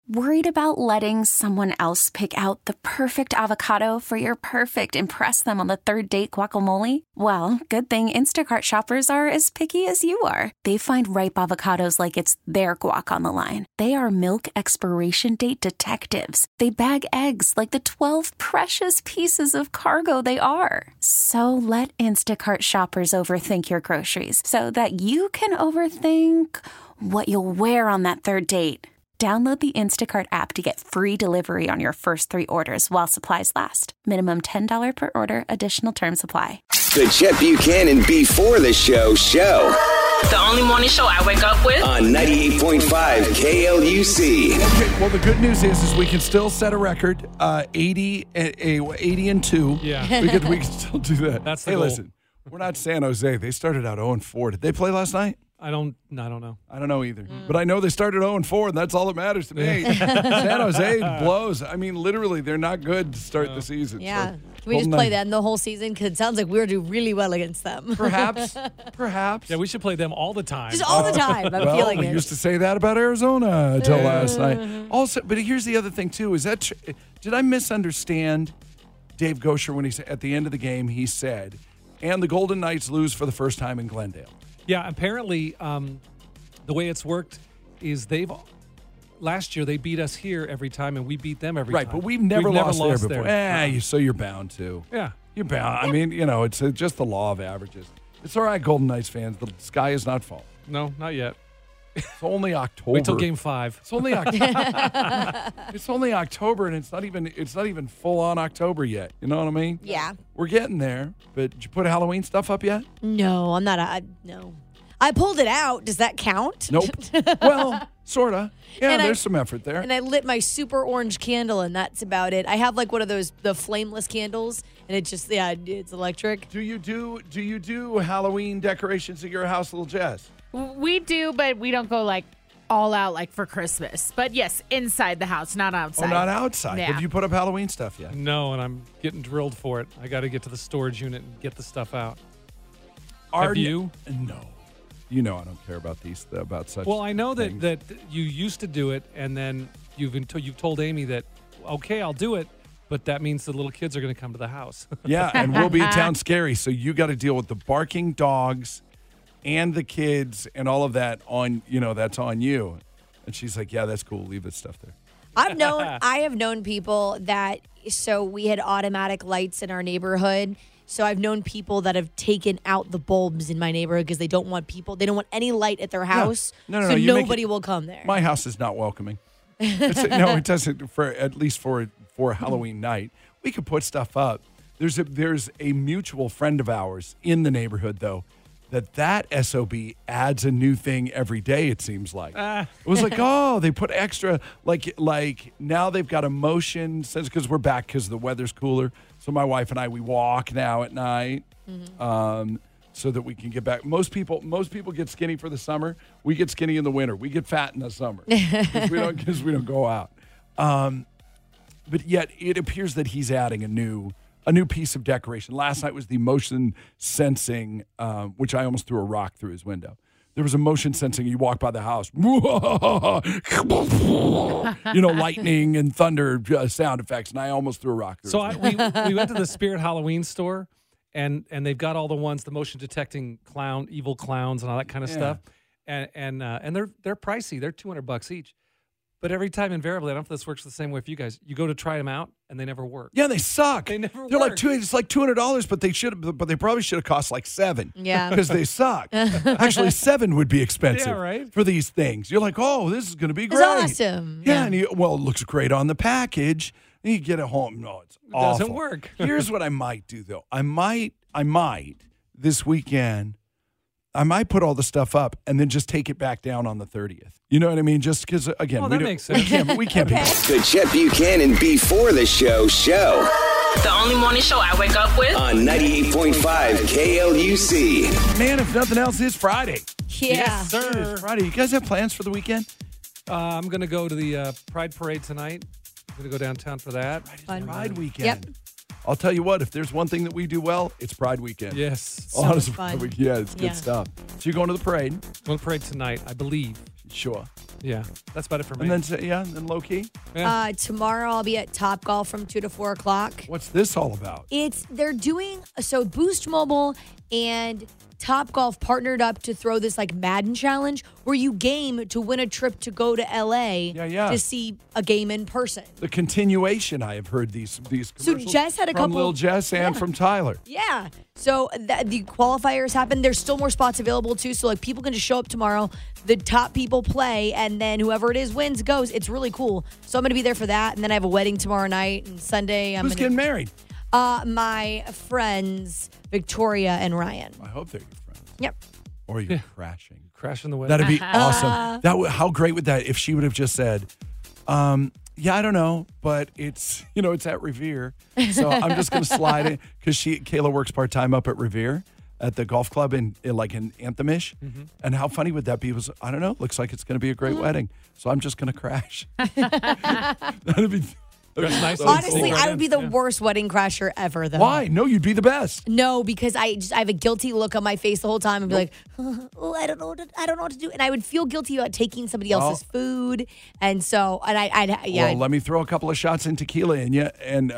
Worried about letting someone else pick out the perfect avocado for your perfect impress them on the third date guacamole? Well, good thing Instacart shoppers are as picky as you are. They find ripe avocados like it's their guac on the line. They are milk expiration date detectives. They bag eggs like the 12 precious pieces of cargo they are. So let Instacart shoppers overthink your groceries so that you can overthink what you'll wear on that third date. Download the Instacart app to get free delivery on your first 3 orders while supplies last. Minimum $10 per order. Additional terms apply. The Chet Buchanan Before the Show. The only morning show I wake up with. On 98.5 KLUC. Okay, well, the good news is we can still set a record, 80 and 2. Yeah. We can still do that. That's the hey, goal. Listen, we're not San Jose. They started out 0-4. Did they play last night? I don't know. I don't know either. But I know they started 0-4, and that's all that matters to me. San Jose blows. I mean, literally, they're not good to start the season. Yeah. So, Can we just play them the whole season? Because it sounds like we're doing really well against them. Perhaps. Yeah, we should play them all the time. Just all the time. I'm feeling we it. used to say that about Arizona until last night. Also, but here's the other thing, too. Is that did I misunderstand Dave Gosher when he said at the end of the game, he said, and the Golden Knights lose for the first time in Glendale? Yeah, apparently the way it's worked is last year they beat us here every time and we beat them every time. Right, but we've never lost there before. there. So you're bound to. Yeah. You're bound. I mean, it's just the law of averages. It's all right, Golden Knights fans. The sky is not falling. No, not yet. It's only October. Wait till game 5. It's only it's only October, and it's not even full on October yet. You know what I mean? Yeah. We're getting there. But did you put Halloween stuff up yet? No, I'm not. No. I pulled it out. Does that count? Nope. Well, sorta. Yeah, And there's some effort there. And I lit my super orange candle, and that's about it. I have like one of those the flameless candles, and it just it's electric. Do you do Halloween decorations at your house, little Jess? We do, but we don't go like all out like for Christmas. But yes, inside the house, not outside. Oh, not outside. Yeah. Have you put up Halloween stuff yet? No, and I'm getting drilled for it. I got to get to the storage unit and get the stuff out. Have you? No. I don't care about such. Well, I know things. that you used to do it, and then you've told Amy that, okay, I'll do it, but that means the little kids are going to come to the house. Yeah, and we'll be in town scary, so you got to deal with the barking dogs and the kids and all of that that's on you. And she's like, yeah, that's cool. Leave this stuff there. I have known people so we had automatic lights in our neighborhood. So I've known people that have taken out the bulbs in my neighborhood because they don't want any light at their house. No, so nobody will come there. My house is not welcoming. It doesn't, at least for Halloween night. We could put stuff up. There's a mutual friend of ours in the neighborhood, though, that SOB adds a new thing every day, it seems like. It was like, they put extra, like now they've got a motion sense because we're back because the weather's cooler. So my wife and I, we walk now at night so that we can get back. Most people get skinny for the summer. We get skinny in the winter. We get fat in the summer because we don't go out. But yet it appears that he's adding a new piece of decoration. Last night was the motion sensing, which I almost threw a rock through his window. There was a motion sensing. You walk by the house, lightning and thunder sound effects, and I almost threw a rock through. So we went to the Spirit Halloween store, and they've got all the motion detecting evil clowns and all that kind of stuff, and they're pricey. They're $200 each. But every time, invariably, I don't know if this works the same way for you guys. You go to try them out, and they never work. Yeah, they suck. They never They're work. it's like $200, but they probably should have cost like $7. Yeah, because they suck. Actually, $7 would be expensive. Yeah, right. For these things. You're like, this is going to be great. It's awesome. Yeah, and it looks great on the package. And you get it home. No, it's awful. Doesn't work. Here's what I might do though. I might this weekend. I might put all the stuff up and then just take it back down on the 30th. You know what I mean? Just because, again, that makes sense. We can't be. The Chet Buchanan Before the Show. The only morning show I wake up with. On 98.5 KLUC. Man, if nothing else, it's Friday. Yeah. Yes, sir. It is Friday. You guys have plans for the weekend? I'm going to go to the Pride Parade tonight. I'm going to go downtown for that. Pride weekend. Yep. I'll tell you what, if there's one thing that we do well, it's Pride weekend. Yes. So much fun. Yeah, it's good stuff. So you're going to the parade? Going to parade tonight, I believe. Sure. Yeah, that's about it for me. And then low key. Yeah. Tomorrow I'll be at Top Golf from 2 to 4 o'clock. What's this all about? They're doing Boost Mobile and Top Golf partnered up to throw this like Madden challenge where you game to win a trip to go to LA to see a game in person. The continuation. I have heard these commercials Jess had a from couple. Lil Jess and from Tyler. Yeah. So the qualifiers happen. There's still more spots available too. So like people can just show up tomorrow. The top people play, and then whoever it is wins goes. It's really cool. So I'm going to be there for that, and then I have a wedding tomorrow night, and Sunday Who's getting married? My friends Victoria and Ryan. I hope they're your friends. Yep. Or you're crashing. Crashing the wedding. That'd be awesome. How great would that if she would have just said, yeah, I don't know, but it's at Revere, so I'm just going to slide in because Kayla works part time up at Revere at the golf club in Anthemish. Mm-hmm. And how funny would that be? Was I don't know. Looks like it's going to be a great wedding, so I'm just going to crash. That'd be. Nice. Honestly, I would be the worst wedding crasher ever, though. Why? No, you'd be the best. No, because I have a guilty look on my face the whole time and be like, oh, I don't know what to do, and I would feel guilty about taking somebody else's food, and so Well, let me throw a couple of shots in tequila in you, and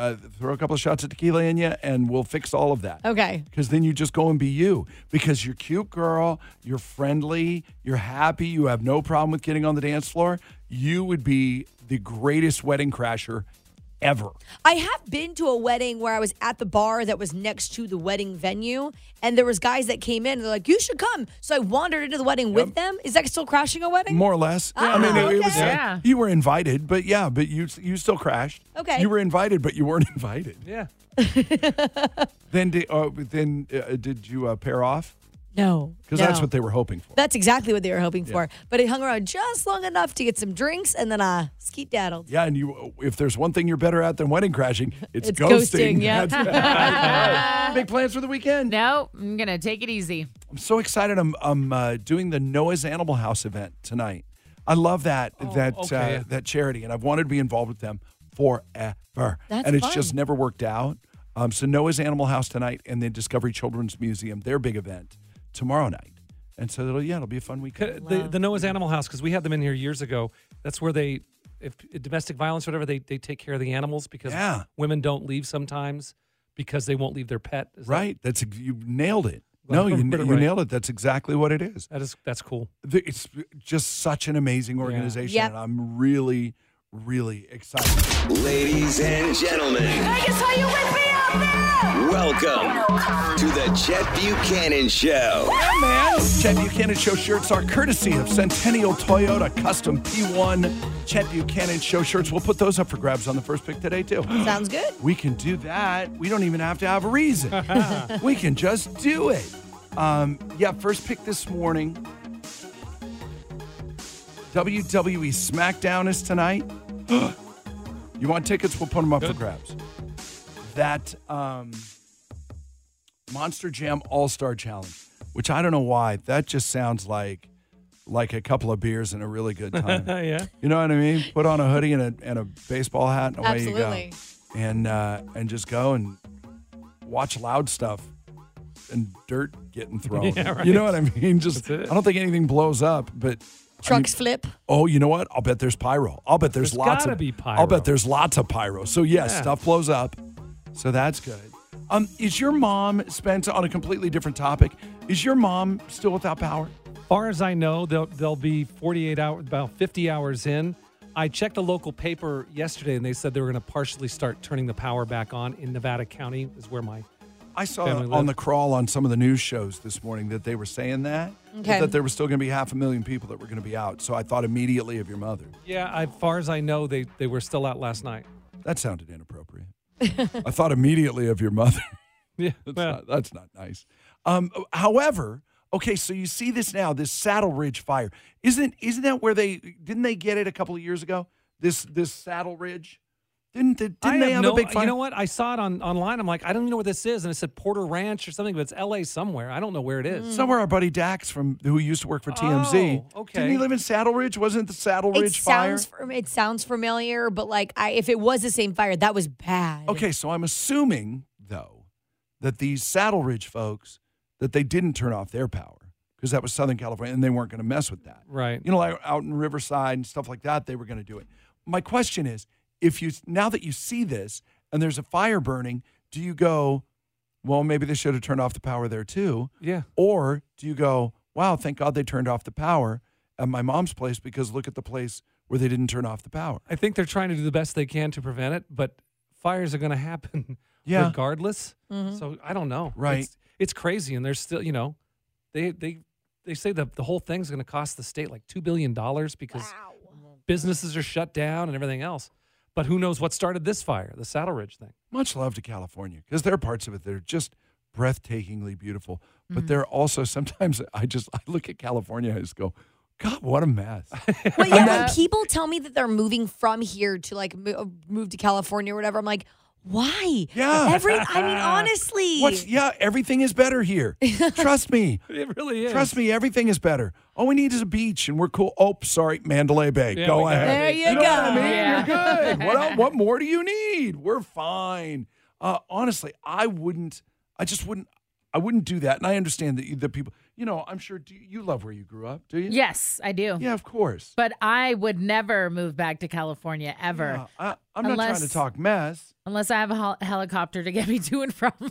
we'll fix all of that. Okay. Because then you just go and be you. Because you're cute, girl. You're friendly. You're happy. You have no problem with getting on the dance floor. You would be the greatest wedding crasher ever. I have been to a wedding where I was at the bar that was next to the wedding venue, and there was guys that came in and they're like, you should come. So I wandered into the wedding with them. Is that still crashing a wedding? More or less. Ah, I mean, it was Yeah. you were invited, but you still crashed. Okay. You were invited, but you weren't invited. Yeah. Then did you pair off? No. Because that's what they were hoping for. That's exactly what they were hoping for. But it hung around just long enough to get some drinks, and then skeet daddled. Yeah, and if there's one thing you're better at than wedding crashing, it's ghosting, yeah. That's right. Big plans for the weekend? No, I'm going to take it easy. I'm so excited. I'm doing the Noah's Animal House event tonight. I love that charity, and I've wanted to be involved with them forever. That's it's fun. just never worked out. So Noah's Animal House tonight, and then Discovery Children's Museum, their big event tomorrow night. And so it'll be a fun weekend. The Noah's Animal House, because we had them in here years ago. That's where if domestic violence or whatever, they take care of the animals because women don't leave sometimes because they won't leave their pet. Right. You nailed it. No, you nailed it. That's exactly what it is. That's cool. It's just such an amazing organization, Yep. and I'm really, really excited. Ladies and gentlemen, Vegas, are you with me out there? welcome to the Chet Buchanan Show. Yeah, man. Chet Buchanan Show shirts are courtesy of Centennial Toyota Custom P1 Chet Buchanan Show shirts. We'll put those up for grabs on the first pick today, too. Sounds good. We can do that. We don't even have to have a reason. We can just do it. First pick this morning. WWE SmackDown is tonight. You want tickets? We'll put them up for grabs. That Monster Jam All-Star Challenge, which I don't know why. That just sounds like a couple of beers and a really good time. Yeah. You know what I mean? Put on a hoodie and a baseball hat, and away Absolutely. you go. And just go and watch loud stuff and dirt getting thrown. Yeah, right. You know what I mean? Just That's it. I don't think anything blows up, but Trucks flip. oh, you know what? I'll bet there's pyro. I'll bet there's lots gotta of be pyro. I'll bet there's lots of pyro. So yes, Yeah. stuff blows up. So that's good. Is your mom, Spence, on a completely different topic? Is your mom still without power? Far as I know, they'll be 48 hours, about 50 hours in. I checked a local paper yesterday, and they said they were going to partially start turning the power back on in Nevada County, is where my I saw family on live. the crawl on some of the news shows this morning that they were saying that, but Okay. that there was still going to be 500,000 people that were going to be out. So I thought immediately of your mother. Yeah, as far as I know, they were still out last night. That sounded inappropriate. I thought immediately of your mother. Yeah, well, That's not nice. However, okay, so you see this now, this Saddle Ridge fire. Isn't that where didn't they get it a couple of years ago? This Saddle Ridge? Didn't they have a big fire? You know what? I saw it online. I'm like, I don't even know what this is. And it said Porter Ranch or something, but it's L.A. somewhere. I don't know where it is. Somewhere our buddy Dax who used to work for TMZ. Oh, okay. Didn't he live in Saddle Ridge? Wasn't it the Saddle Ridge fire? It sounds familiar, but if it was the same fire, that was bad. Okay, so I'm assuming, though, that these Saddle Ridge folks, that they didn't turn off their power. because that was Southern California, and they weren't going to mess with that. Right. You know, like out in Riverside and stuff like that, they were going to do it. My question is, now that you see this and there's a fire burning, do you go, well, maybe they should have turned off the power there too? Yeah. Or do you go, wow, thank God they turned off the power at my mom's place because look at the place where they didn't turn off the power? I think they're trying to do the best they can to prevent it, but fires are going to happen regardless. So I don't know. Right. It's crazy, and there's still, they say that the whole thing's going to cost the state like $2 billion because businesses are shut down and everything else. But who knows what started this fire, the Saddle Ridge thing. Much love to California because there are parts of it that are just breathtakingly beautiful. But there are also sometimes I look at California and I just go, God, what a mess. Well, yeah, when people tell me that they're moving from here to like move to California or whatever, I'm like, why? Yeah. Honestly. Everything is better here. Trust me. It really is. Trust me, everything is better. All we need is a beach and we're cool. Oh, sorry, Mandalay Bay. Yeah, go ahead. There you know go. What I mean? Yeah. You're good. What more do you need? We're fine. Honestly, I wouldn't do that. And I understand that the people, I'm sure you love where you grew up, do you? Yes, I do. Yeah, of course. But I would never move back to California ever. Yeah, I'm not trying to talk mess. Unless I have a helicopter to get me to and from.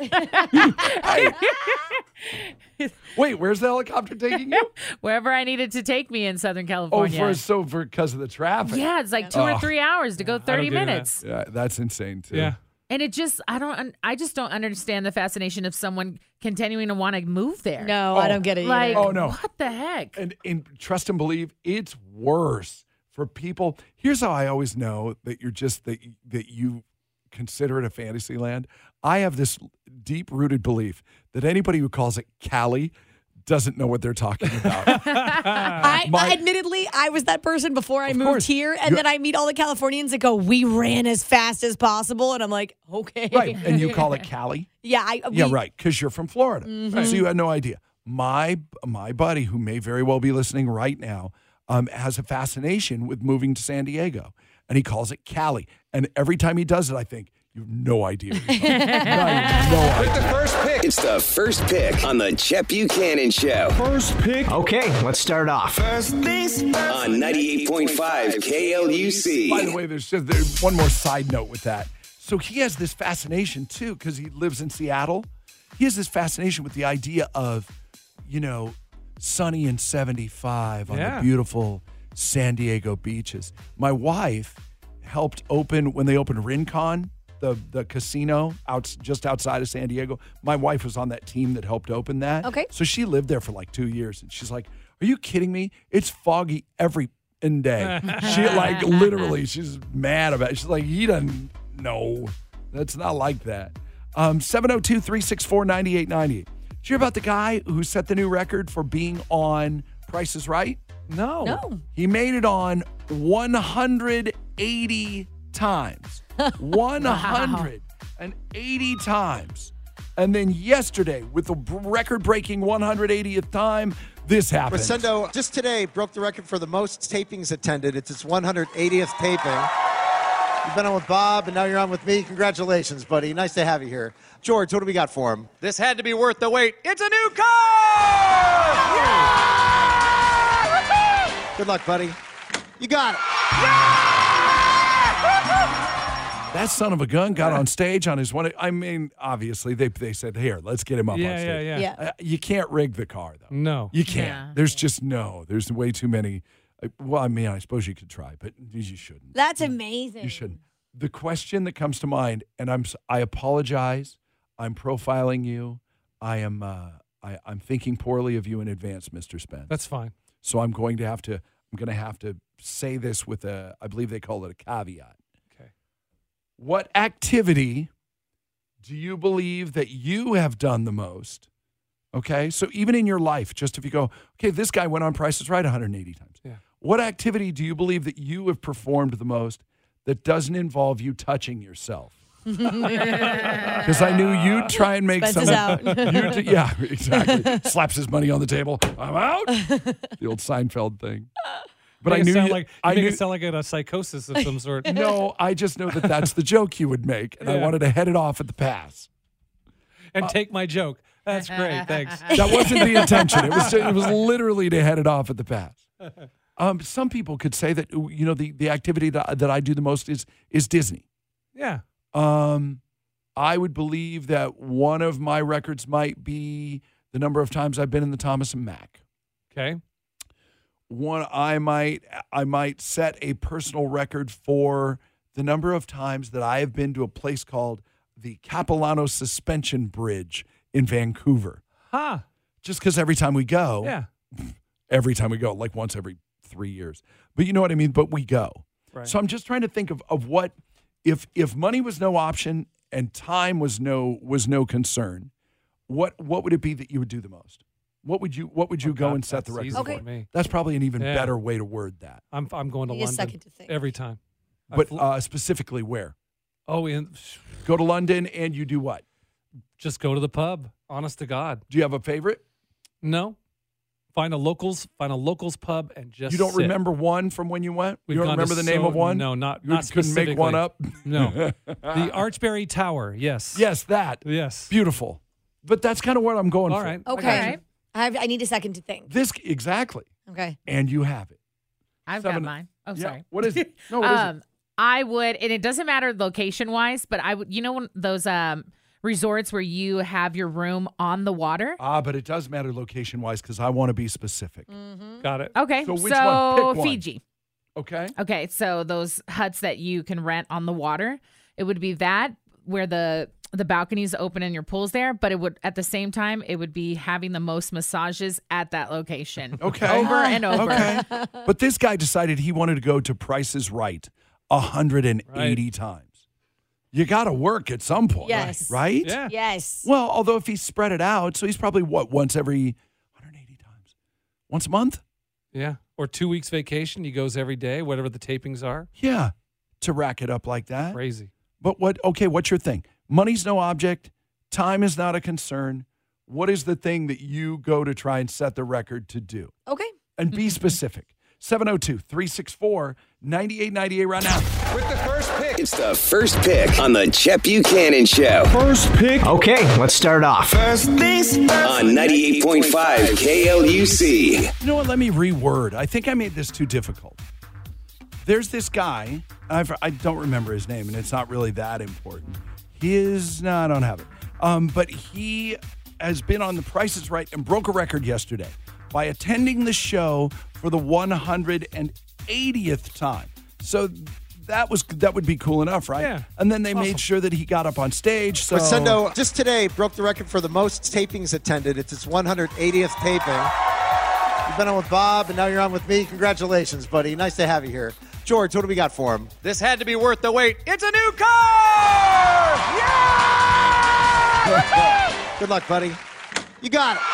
Wait, where's the helicopter taking you? Wherever I needed to take me in Southern California. Because of the traffic. Yeah, it's like 2 or 3 hours to go 30 do that. minutes. Yeah, that's insane too. Yeah. And I just don't understand the fascination of someone continuing to want to move there. No, I don't get it Like, either. Oh, no. what the heck? And trust and believe, it's worse for people. Here's how I always know that you're just that you consider it a fantasy land. I have this deep-rooted belief that anybody who calls it Cali doesn't know what they're talking about. Admittedly, I was that person before I moved course. here, and then I meet all the Californians that go, "We ran as fast as possible," and I'm like, "Okay." Right, and you call it Cali? Yeah, Right, because you're from Florida. So you had no idea. My buddy, who may very well be listening right now, has a fascination with moving to San Diego, and he calls it Cali. And every time he does it, I think, you have no idea. No idea. The first pick. It's the first pick on the Chet Buchanan Show. First pick. Okay, let's start off. On 98.5 KLUC. By the way, there's one more side note with that. So he has this fascination, too, because he lives in Seattle. He has this fascination with the idea of, sunny and 75 on the beautiful San Diego beaches. My wife helped open, when they opened Rincon, the casino just outside of San Diego. My wife was on that team that helped open that. Okay. So she lived there for like 2 years. And she's like, are you kidding me? It's foggy every day. She literally, she's mad about it. She's like, he doesn't know. That's not like that. 702-364-9898. Did you hear about the guy who set the new record for being on Price is Right? No. He made it on 180 times. 180 times. And then yesterday, with the record-breaking 180th time, this happened. Rosendo just today broke the record for the most tapings attended. It's its 180th taping. You've been on with Bob, and now you're on with me. Congratulations, buddy. Nice to have you here. George, what do we got for him? This had to be worth the wait. It's a new car! Good luck, buddy. You got it. That son of a gun got on stage on his one. I mean, obviously, they said, here, let's get him up on stage. Yeah. You can't rig the car, though. No. You can't. Yeah. There's just there's way too many. Well, I mean, I suppose you could try, but you shouldn't. That's amazing. You shouldn't. The question that comes to mind, and I apologize. I'm profiling you. I'm thinking poorly of you in advance, Mr. Spence. That's fine. So I'm going to have to say this with I believe they call it a caveat. Okay. What activity do you believe that you have done the most? Okay. So even in your life, just if you go, okay, this guy went on Price is Right 180 times. Yeah. What activity do you believe that you have performed the most that doesn't involve you touching yourself? Because I knew you'd try and make Spence is out. Yeah, exactly. Slaps his money on the table. I'm out. The old Seinfeld thing. But I knew it sound like a psychosis of some sort. No, I just know that that's the joke you would make, and I Yeah. wanted to head it off at the pass. And take my joke. That's great. Thanks. That wasn't the intention. It was literally to head it off at the pass. Some people could say that the activity that I do the most is Disney. Yeah. I would believe that one of my records might be the number of times I've been in the Thomas and Mack. Okay. One, I might set a personal record for the number of times that I have been to a place called the Capilano Suspension Bridge in Vancouver. Huh. Just because every time we go, like once every 3 years. But you know what I mean? But we go. Right. So I'm just trying to think of what, if money was no option and time was no concern, what would it be that you would do the most? What would you go and set the record for? Okay. Me. That's probably an even better way to word that. I'm going to Need a London second to think. every time. But specifically where? Oh, Go to London and you do what? just go to the pub. Honest to God. Do you have a favorite? No. Find a locals pub and just You don't sit. remember one from when you went? We've You don't gone to remember the name of one? No, not You couldn't make one specifically. up? No. The Archbury Tower, yes. Yes, that. Yes. Beautiful. But that's kind of what I'm going All for. right. Okay. I need a second to think. Exactly. Okay. And you have it. I've Seven- got mine. Oh, Yeah. sorry. What is it? No, what is it? I would, and it doesn't matter location wise, but I would, those resorts where you have your room on the water. But it does matter location-wise because I want to be specific. Got it. Okay. So which one? Pick one. Fiji. Okay. Okay. So those huts that you can rent on the water, it would be that where the balconies open and your pool's there, but it would, at the same time, it would be having the most massages at that location. Okay. Over and over. Okay. But this guy decided he wanted to go to Price is Right 180 times. You got to work at some point. Yes. Right? Yeah. Yes. Well, although if he spread it out, so he's probably, once every 180 times? Once a month? Yeah. Or 2 weeks vacation. He goes every day, whatever the tapings are. Yeah. To rack it up like that. Crazy. But what's your thing? Money's no object. Time is not a concern. What is the thing that you go to try and set the record to do? Okay. And be specific. 702-364-9898 right now. With the first pick. It's the first pick on the Chet Buchanan Show First pick. Okay, let's start off. on 98.5 KLUC. You know what? Let me reword. I think I made this too difficult. There's this guy. I don't remember his name, and it's not really that important. I don't have it. But he has been on The Price is Right and broke a record yesterday by attending the show for the 180th time. So that would be cool enough, right? Yeah. And then they made sure that he got up on stage. So Crescendo just today broke the record for the most tapings attended. It's its 180th taping. You've been on with Bob, and now you're on with me. Congratulations, buddy. Nice to have you here. George, what do we got for him? This had to be worth the wait. It's a new car! Yeah! Good luck, buddy. You got it.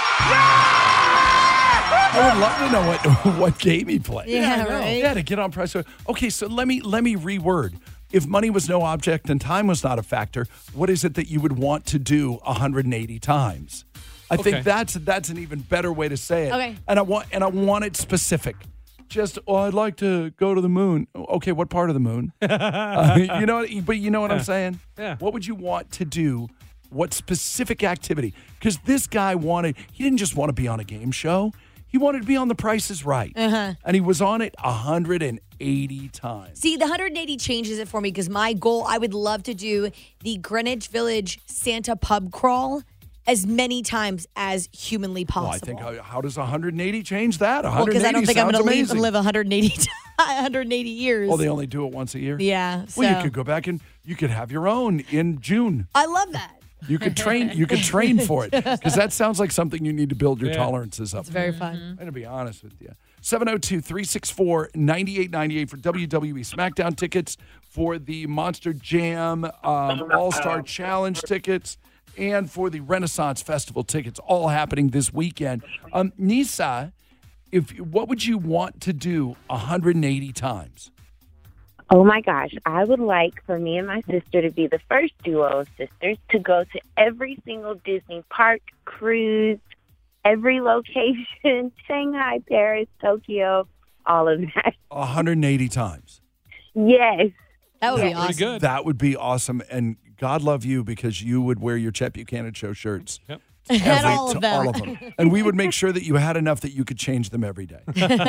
I would love to know what game he played. Yeah, right. Yeah, to get on Price. Okay, so let me reword. If money was no object and time was not a factor, what is it that you would want to do 180 times? I think that's an even better way to say it. Okay. And I want it specific. Just, I'd like to go to the moon. Okay, what part of the moon? You know what I'm saying? Yeah. What would you want to do? What specific activity? Because this guy he didn't just want to be on a game show. He wanted to be on The Price is Right. And he was on it 180 times. See, the 180 changes it for me because my goal, I would love to do the Greenwich Village Santa pub crawl as many times as humanly possible. Well, I think, how does 180 change that? 180 Well, because I don't think I'm going to leave amazing. and live 180 years. Oh, they only do it once a year? Yeah. Well, you so- could go back and you could have your own in June. I love that. You could train for it because that sounds like something you need to build your tolerances up. It's very I'm fun. going to be honest with you. 702-364-9898 for WWE SmackDown tickets, for the Monster Jam All-Star Challenge tickets, and for the Renaissance Festival tickets, all happening this weekend. Nisa, what would you want to do 180 times? Oh my gosh, I would like for me and my sister to be the first duo of sisters to go to every single Disney park, cruise, every location, Shanghai, Paris, Tokyo, all of that. 180 times. Yes. That would be Pretty awesome. good. That would be awesome. And God love you because you would wear your Chet Buchanan Show shirts And all of them. All of them. And we would make sure that you had enough that you could change them every day.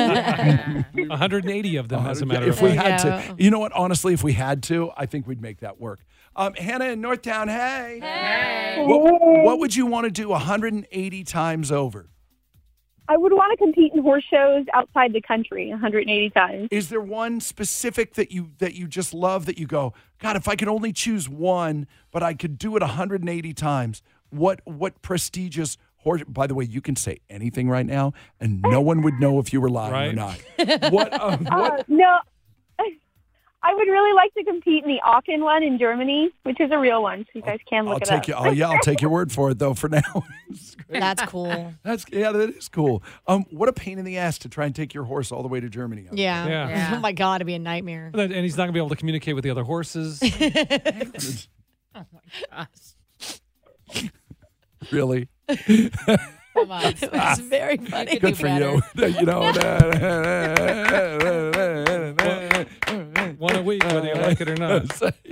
180 of them, as a matter of If we fact. had to. You know what? Honestly, if we had to, I think we'd make that work. Hannah in Northtown, hey. Hey. What would you want to do 180 times over? I would want to compete in horse shows outside the country 180 times. Is there one specific that you just love that you go, God, if I could only choose one, but I could do it 180 times? What prestigious horse? By the way, you can say anything right now, and no one would know if you were lying or not. What? No, I would really like to compete in the Aachen one in Germany, which is a real one, so you guys can look it up. I'll take your word for it, though, for now. That's cool. That is cool. What a pain in the ass to try and take your horse all the way to Germany. Yeah. Oh, my God, it'd be a nightmare. And he's not going to be able to communicate with the other horses. Oh, my gosh. Really? Come on. It was very funny. Good for you. One a week, whether you like it or not.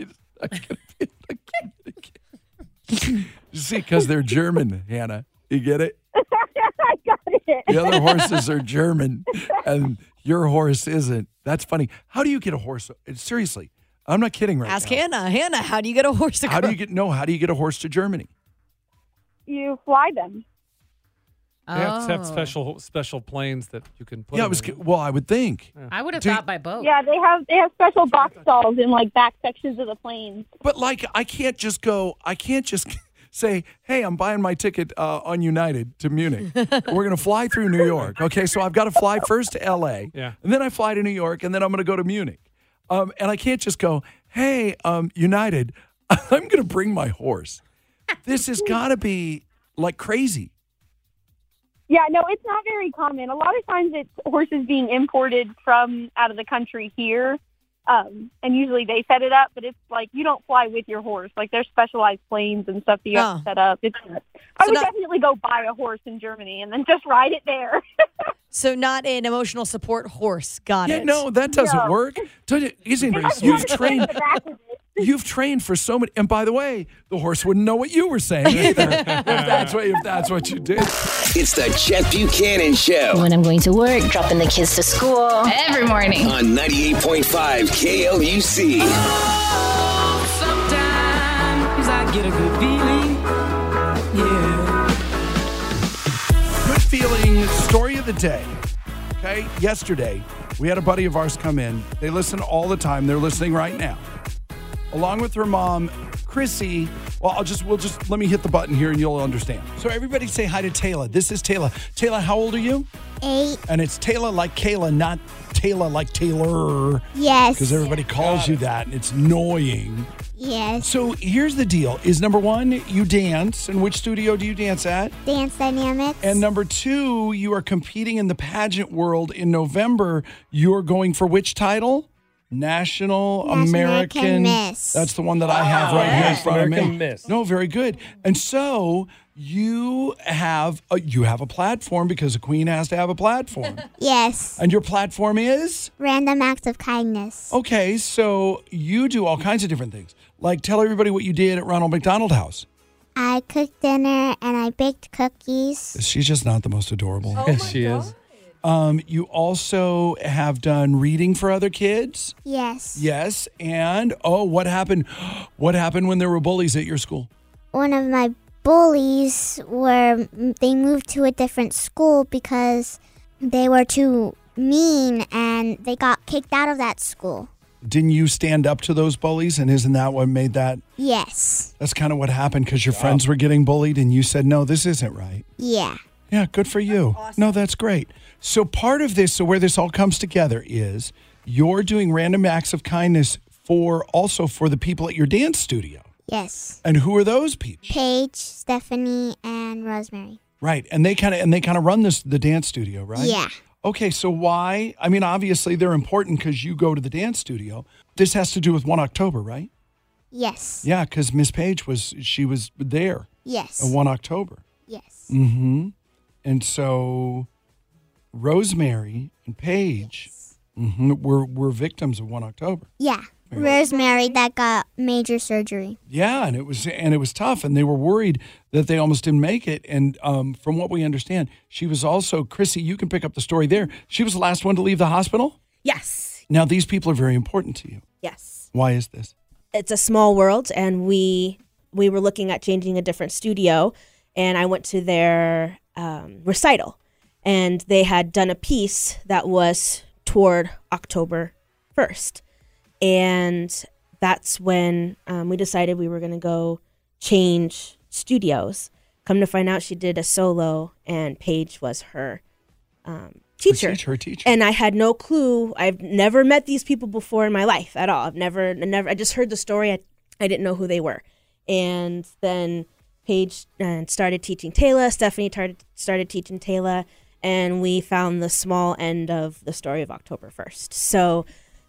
You see, because they're German, Hannah. You get it? I got it. The other horses are German, and your horse isn't. That's funny. How do you get a horse? Seriously, I'm not kidding right Ask now. Hannah. Hannah, how do you get a horse to How do you get a horse to Germany? You fly them. They have to have special planes that you can put. Yeah, them in. I would think. I would have thought by boat. Yeah, they have special box stalls in like back sections of the planes. But like, I can't just say, hey, I'm buying my ticket on United to Munich. We're going to fly through New York. Okay, so I've got to fly first to L.A., and then I fly to New York, and then I'm going to go to Munich. And I can't just go, hey, United, I'm going to bring my horse. This has got to be like crazy. Yeah, no, it's not very common. A lot of times it's horses being imported from out of the country here. And usually they set it up, but it's like you don't fly with your horse. Like there's specialized planes and stuff that you have to set up. I would definitely go buy a horse in Germany and then just ride it there. So not an emotional support horse. Got it. No, that doesn't work. You've trained for so many. And by the way, the horse wouldn't know what you were saying either, if that's what you did. It's the Chet Buchanan Show. When I'm going to work, dropping the kids to school. Every morning. On 98.5 KLUC. Sometimes I get a good feeling. Yeah. Good feeling story of the day. Okay, yesterday we had a buddy of ours come in. They listen all the time. They're listening right now. Along with her mom, Chrissy. Well, let me hit the button here and you'll understand. So everybody say hi to Taylor. This is Taylor. Taylor, how old are you? 8. And it's Taylor like Kayla, not Taylor like Taylor. Yes. Because everybody calls you that and it's annoying. Yes. So here's the deal. Is number one, you dance. And which studio do you dance at? Dance Dynamics. And number two, you are competing in the pageant world in November. You're going for which title? National American Miss. That's the one that I have right here in front of me. American Miss. No, very good. And so you have a platform because a queen has to have a platform. Yes. And your platform is? Random Acts of Kindness. Okay, so you do all kinds of different things. Like tell everybody what you did at Ronald McDonald House. I cooked dinner and I baked cookies. She's just not the most adorable. Yes, she is. You also have done reading for other kids? Yes. Yes. And, what happened? What happened when there were bullies at your school? One of my bullies they moved to a different school because they were too mean and they got kicked out of that school. Didn't you stand up to those bullies? And isn't that what made that? Yes. That's kind of what happened because your friends were getting bullied and you said, no, this isn't right. Yeah. Yeah, good for you. Awesome. No, that's great. So part of this, where this all comes together is you're doing random acts of kindness for the people at your dance studio. Yes. And who are those people? Paige, Stephanie, and Rosemary. Right. And they kind of run the dance studio, right? Yeah. Okay, so why? I mean, obviously they're important because you go to the dance studio. This has to do with 1 October, right? Yes. Yeah, because Miss Paige was there. Yes. On 1 October. Yes. Mm-hmm. And so Rosemary and Paige were victims of 1 October. Yeah. Rosemary that got major surgery. Yeah, and it was tough, and they were worried that they almost didn't make it. And from what we understand, she was also, Chrissy, you can pick up the story there. She was the last one to leave the hospital? Yes. Now, these people are very important to you. Yes. Why is this? It's a small world, and we were looking at changing a different studio, and I went to their recital, and they had done a piece that was toward October 1st. And that's when we decided we were going to go change studios. Come to find out, she did a solo, and Paige was her teacher. Her teacher. And I had no clue. I've never met these people before in my life at all. I've never. I just heard the story. I didn't know who they were. And then Paige started teaching Taylor. Stephanie started teaching Taylor. And we found the small end of the story of October 1st. So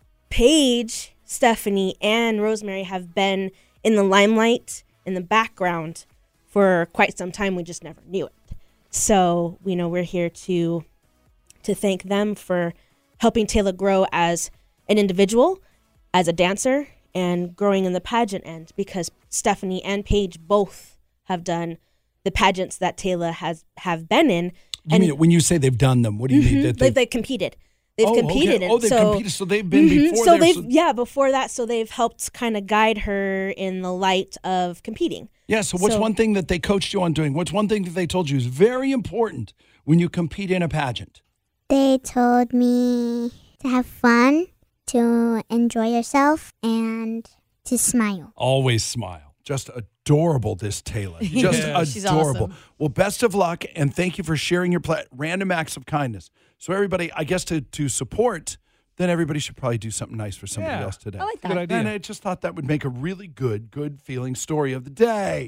Paige, Stephanie, and Rosemary have been in the limelight, in the background for quite some time. We just never knew it. So, we're here to thank them for helping Taylor grow as an individual, as a dancer, and growing in the pageant end, because Stephanie and Paige both have done the pageants that Taylor have been in. You mean when you say they've done them, what do you mean? That they competed. They've competed. Okay. They've competed. So they've been before. Before that. So they've helped kind of guide her in the light of competing. Yeah. So what's one thing that they coached you on doing? What's one thing that they told you is very important when you compete in a pageant? They told me to have fun, to enjoy yourself, and to smile. Always smile. Just adorable, this Taylor. Just adorable. She's awesome. Well, best of luck, and thank you for sharing your random acts of kindness. So everybody, I guess to support, then everybody should probably do something nice for somebody else today. I like that. Good idea. And I just thought that would make a really good feeling story of the day.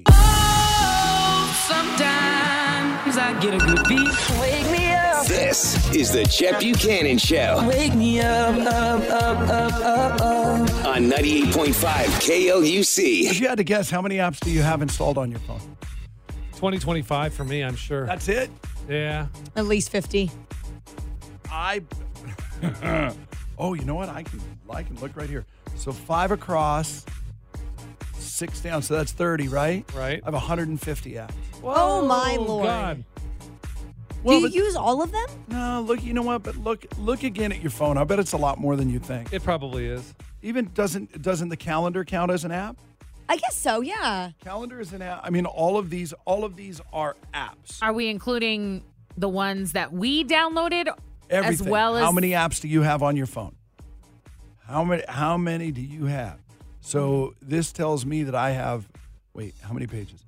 Sometimes I get a good beat. Wake me up. This is the Chet Buchanan Show Wake me up. on 98.5 KLUC. If you had to guess, how many apps do you have installed on your phone? 2025 for me, I'm sure. That's it? Yeah. At least 50. Oh, you know what? I can look right here. So 5 across, 6 down. So that's 30, right? Right. I have 150 apps. Oh, my Lord. God. Do you use all of them? No, look, you know what? But look again at your phone. I bet it's a lot more than you think. It probably is. Even doesn't the calendar count as an app? I guess so, yeah. Calendar is an app. I mean, all of these are apps. Are we including the ones that we downloaded Everything. as well as how many apps do you have on your phone? How many do you have? So this tells me that I have. Wait, how many pages?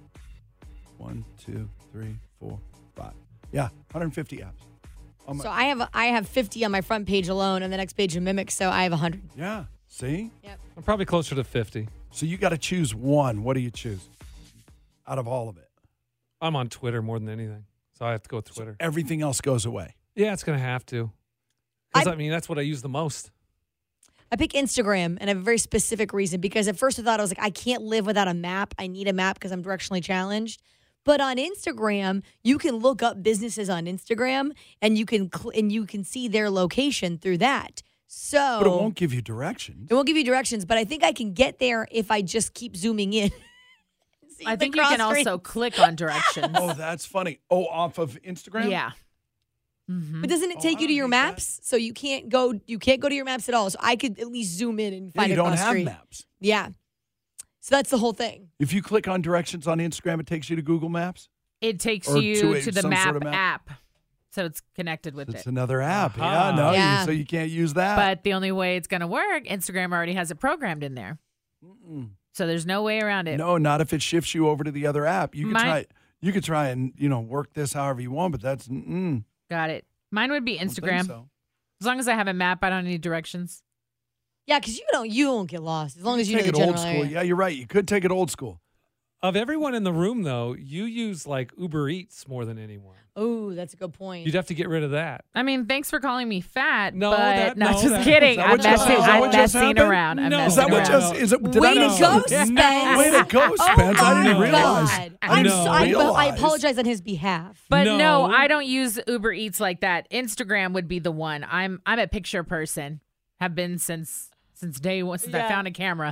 1, 2, 3, 4, 5. Yeah, 150 apps. So I have 50 on my front page alone, and the next page of Mimic, so I have 100. Yeah. See? Yep. I'm probably closer to 50. So you got to choose one. What do you choose out of all of it? I'm on Twitter more than anything, so I have to go with Twitter. So everything else goes away. Yeah, it's going to have to. Because, I mean, that's what I use the most. I pick Instagram, and I have a very specific reason, because at first I thought, I was like, I can't live without a map. I need a map because I'm directionally challenged. But on Instagram, you can look up businesses on Instagram, and you can see their location through that. So, but it won't give you directions. It won't give you directions, but I think I can get there if I just keep zooming in. I think you can also click on directions. Oh, that's funny. Oh, off of Instagram? Yeah. Mm-hmm. But doesn't it take you to your maps? That. So you can't go to your maps at all. So I could at least zoom in and find it across the street. You don't have maps. Yeah. So that's the whole thing. If you click on directions on Instagram, it takes you to Google Maps? It takes you to the map, sort of app. So it's connected with it. It's another app. Yeah, no, yeah. So you can't use that. But the only way it's going to work, Instagram already has it programmed in there. So there's no way around it. No, not if it shifts you over to the other app. You could try and work this however you want, but that's Got it. Mine would be Instagram. So. As long as I have a map, I don't need directions. Yeah, because you won't get lost as long as you know take the it general old school. area. Yeah, you're right. You could take it old school. Of everyone in the room, though, you use like Uber Eats more than anyone. Oh, that's a good point. You'd have to get rid of that. I mean, thanks for calling me fat. No, but just kidding. I'm messing around. I'm is that what just is it? Did Way I to miss go, something? Spence. Way to go, Spence. I didn't realize. I apologize on his behalf. But no, I don't use Uber Eats like that. Instagram would be the one. I'm a picture person. Have been since since day one, since I found a camera.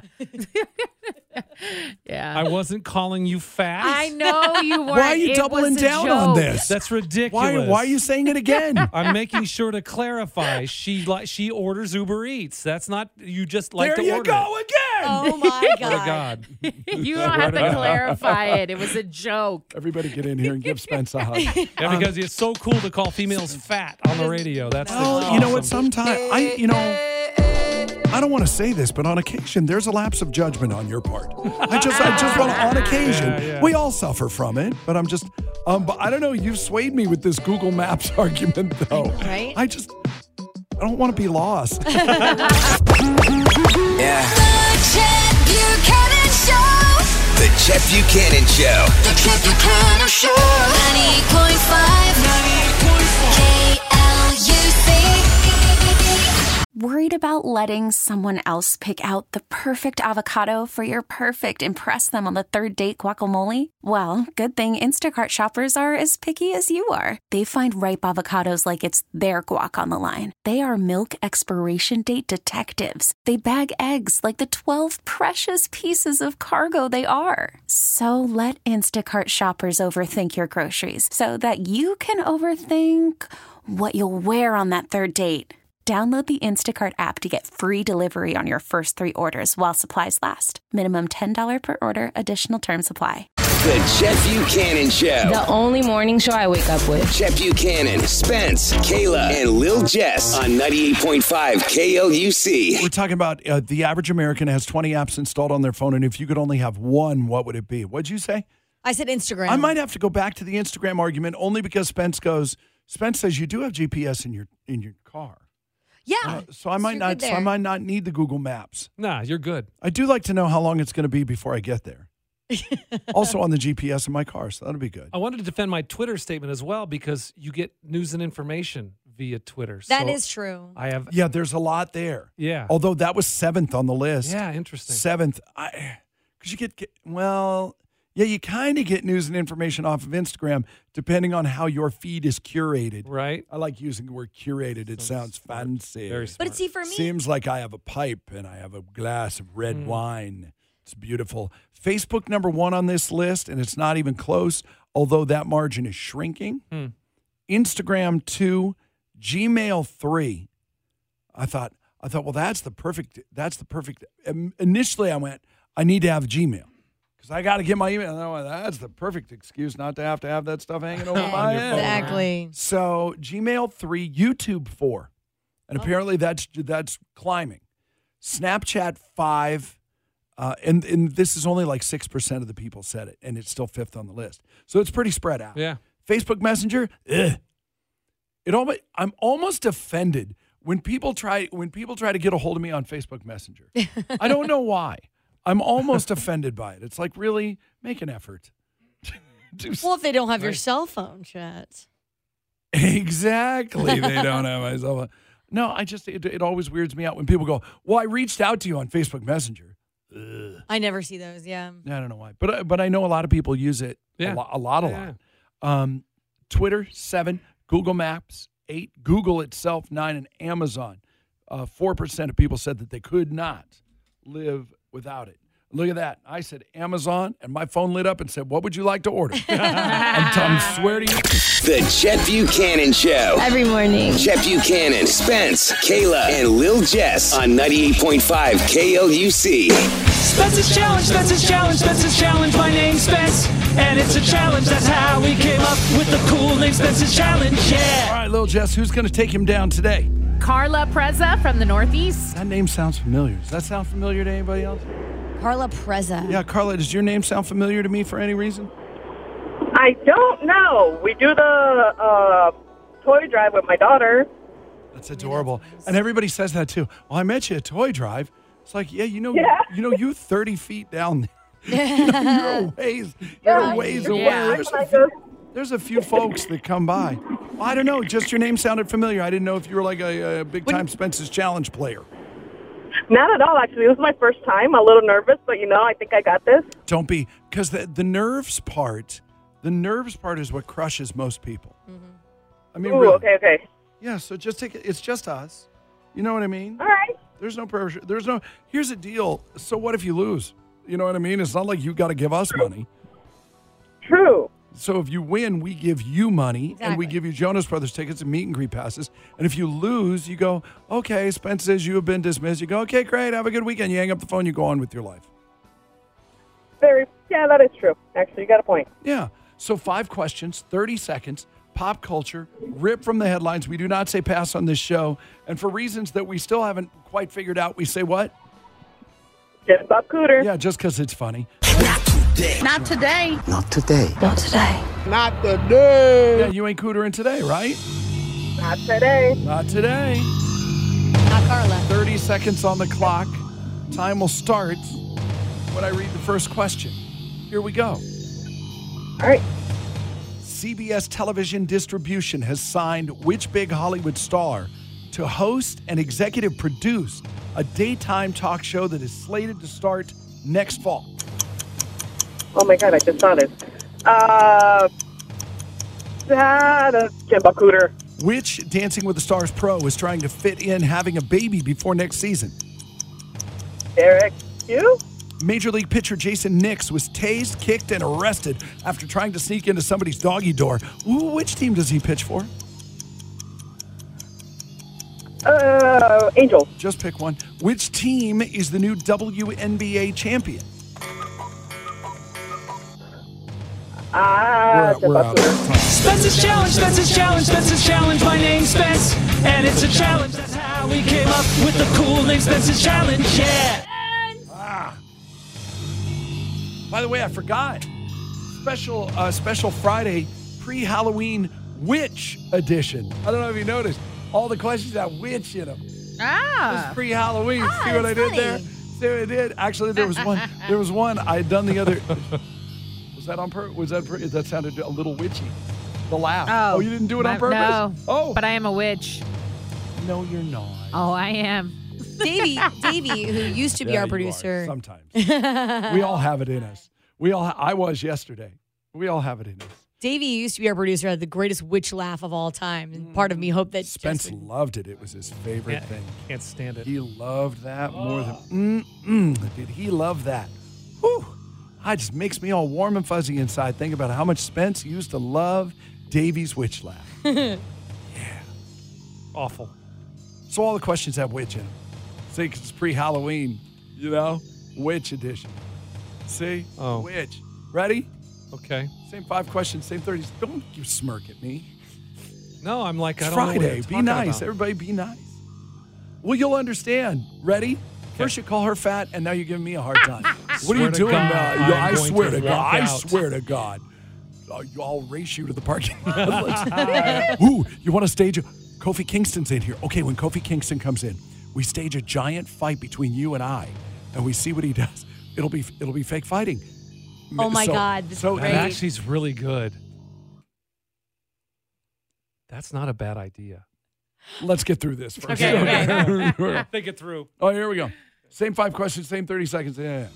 Yeah. I wasn't calling you fat. I know you weren't. Why are you It doubling was a down on joke. this? That's ridiculous. Why are you saying it again? I'm making sure to clarify. She orders Uber Eats. That's not you just like there to you order go it. again. Oh my Swear to God. God. You don't have to clarify it. It was a joke. Everybody get in here and give Spence a hug. Yeah, because it's so cool to call females fat on the radio. That's Well, you know what? Sometimes I don't want to say this, but on occasion there's a lapse of judgment on your part. I just want on occasion. Yeah. We all suffer from it, but I'm just but I don't know, you've swayed me with this Google Maps argument though. Right? I don't want to be lost. Yeah. The Chet Buchanan Show. The Chet Buchanan Show. 98.5 KLUC. Worried about letting someone else pick out the perfect avocado for your perfect impress them on the third date guacamole? Well, good thing Instacart shoppers are as picky as you are. They find ripe avocados like it's their guac on the line. They are milk expiration date detectives. They bag eggs like the 12 precious pieces of cargo they are. So let Instacart shoppers overthink your groceries so that you can overthink what you'll wear on that third date. Download the Instacart app to get free delivery on your first 3 orders while supplies last. Minimum $10 per order. Additional terms apply. The Chet Buchanan Show. The only morning show I wake up with. Chet Buchanan, Spence, Kayla, and Lil Jess on 98.5 KLUC. We're talking about the average American has 20 apps installed on their phone, and if you could only have one, what would it be? What'd you say? I said Instagram. I might have to go back to the Instagram argument only because Spence says you do have GPS in your car. Yeah. So I might not need the Google Maps. Nah, you're good. I do like to know how long it's going to be before I get there. Also on the GPS in my car, so that'll be good. I wanted to defend my Twitter statement as well because you get news and information via Twitter. That is true. Yeah, there's a lot there. Yeah. Although that was 7th on the list. Yeah, interesting. 7th. Because you you kind of get news and information off of Instagram depending on how your feed is curated. Right. I like using the word curated. It sounds fancy. Very smart. But see, for me, Seems like I have a pipe and I have a glass of red wine. It's beautiful. Facebook number 1 on this list, and it's not even close, although that margin is shrinking. Instagram 2, Gmail 3. I thought, well, that's the perfect. Initially, I went, I need to have Gmail because I got to get my email. No, that's the perfect excuse not to have that stuff hanging over my head. Exactly. So Gmail 3, YouTube 4, and apparently that's climbing. Snapchat 5. And this is only like 6% of the people said it, and it's still 5th on the list. So it's pretty spread out. Yeah. Facebook Messenger, I'm almost offended when people try to get a hold of me on Facebook Messenger. I don't know why. I'm almost offended by it. It's like, really, make an effort. Well, if they don't have your cell phone, Chet. Exactly. They don't have my cell phone. No, it always weirds me out when people go, well, I reached out to you on Facebook Messenger. Ugh. I never see those. Yeah. I don't know why, but I know a lot of people use it. Yeah. A lot. Twitter 7, Google Maps 8, Google itself 9, and Amazon 4% of people said that they could not live without it. Look at that. I said Amazon, and my phone lit up and said, what would you like to order? I'm swear to you. The Chet Buchanan Show. Every morning. Chet Buchanan, Spence, Kayla, and Lil Jess on 98.5 KLUC. Spence's Challenge. My name's Spence, and it's a challenge. That's how we came up with the cool name Spence's Challenge. Yeah. All right, Lil Jess, who's going to take him down today? Carla Preza from the Northeast. That name sounds familiar. Does that sound familiar to anybody else? Carla Preza. Yeah, Carla, does your name sound familiar to me for any reason? I don't know. We do the toy drive with my daughter. That's adorable. And everybody says that too. Well, I met you at Toy Drive. It's like, you 30 feet down there. You're a ways away. There's a few folks that come by. Well, I don't know. Just your name sounded familiar. I didn't know if you were like a big-time Spence's Challenge player. Not at all, actually. It was my first time. A little nervous, but, I think I got this. Don't be. Because the nerves part is what crushes most people. Mm-hmm. I mean, Ooh, really. Okay. Yeah, so just take it. It's just us. You know what I mean? All right. There's no pressure. Here's the deal. So what if you lose? You know what I mean? It's not like you got to give us money. True. So if you win, we give you money, and we Exactly. give you Jonas Brothers tickets and meet and greet passes. And if you lose, you go, okay, Spence says you have been dismissed. You go, okay, great, have a good weekend. You hang up the phone, you go on with your life. Yeah, that is true. Actually, you got a point. Yeah. So 5 questions, 30 seconds, pop culture, rip from the headlines. We do not say pass on this show. And for reasons that we still haven't quite figured out, we say what? Just Bob Cooter. Yeah, just because it's funny. Not today. Not today. Not today. Not today. Yeah, you ain't cootering today, right? Not today. Not today. Not Carla. 30 seconds on the clock. Time will start when I read the first question. Here we go. All right. CBS Television Distribution has signed which big Hollywood star to host and executive produce a daytime talk show that is slated to start next fall? Oh my God, I just saw this. Jim Bob Cooter. Which Dancing with the Stars pro is trying to fit in having a baby before next season? Derek Hugh? Major League pitcher Jason Nix was tased, kicked, and arrested after trying to sneak into somebody's doggy door. Ooh, which team does he pitch for? Angels. Just pick one. Which team is the new WNBA champion? We're out of time. Spence's Challenge, Spence's Challenge, Spence's Challenge. My name's Spence, and it's a challenge. That's how we came up with the cool name Spence's Challenge. Yeah. By the way, I forgot. Special Friday pre-Halloween witch edition. I don't know if you noticed. All the questions have witch in them. This is pre-Halloween. See what I did there? See what I did? Actually, there was one. There was one I had done the other. Was that on purpose? That sounded a little witchy. The laugh. Oh, you didn't do it on purpose? No. Oh, But I am a witch. no, you're not. Oh, I am. Davey, who used to be Yeah, our you are, producer. sometimes. We all have it in us. I was yesterday. We all have it in us. Davey used to be our producer, had the greatest witch laugh of all time. And part of me hoped that Spence loved it. It was his favorite thing. Can't stand it. He loved that more than did he love that. Whew. It just makes me all warm and fuzzy inside. Think about how much Spence used to love Davey's witch laugh. Awful. So all the questions have witch in them. See, 'cause it's pre-Halloween, witch edition. See? Oh. Witch. Ready? Okay. Same 5 questions, same 30. Don't you smirk at me. No, I'm like, It's I don't know what Friday. you're Be talking nice. about. Everybody be nice. Well, you'll understand. Ready? First you call her fat, and now you're giving me a hard time. What are you Swear to doing God, now? I'm I going swear to to God. walk I out. swear to God. I'll race you to the parking lot. Ooh, you want to stage Kofi Kingston's in here. Okay, when Kofi Kingston comes in, we stage a giant fight between you and I, and we see what he does. It'll be fake fighting. Oh my God, this is That great. actually is really good. That's not a bad idea. Let's get through this first. Okay. Think it through. Oh, here we go. Same 5 questions, same 30 seconds. Yeah.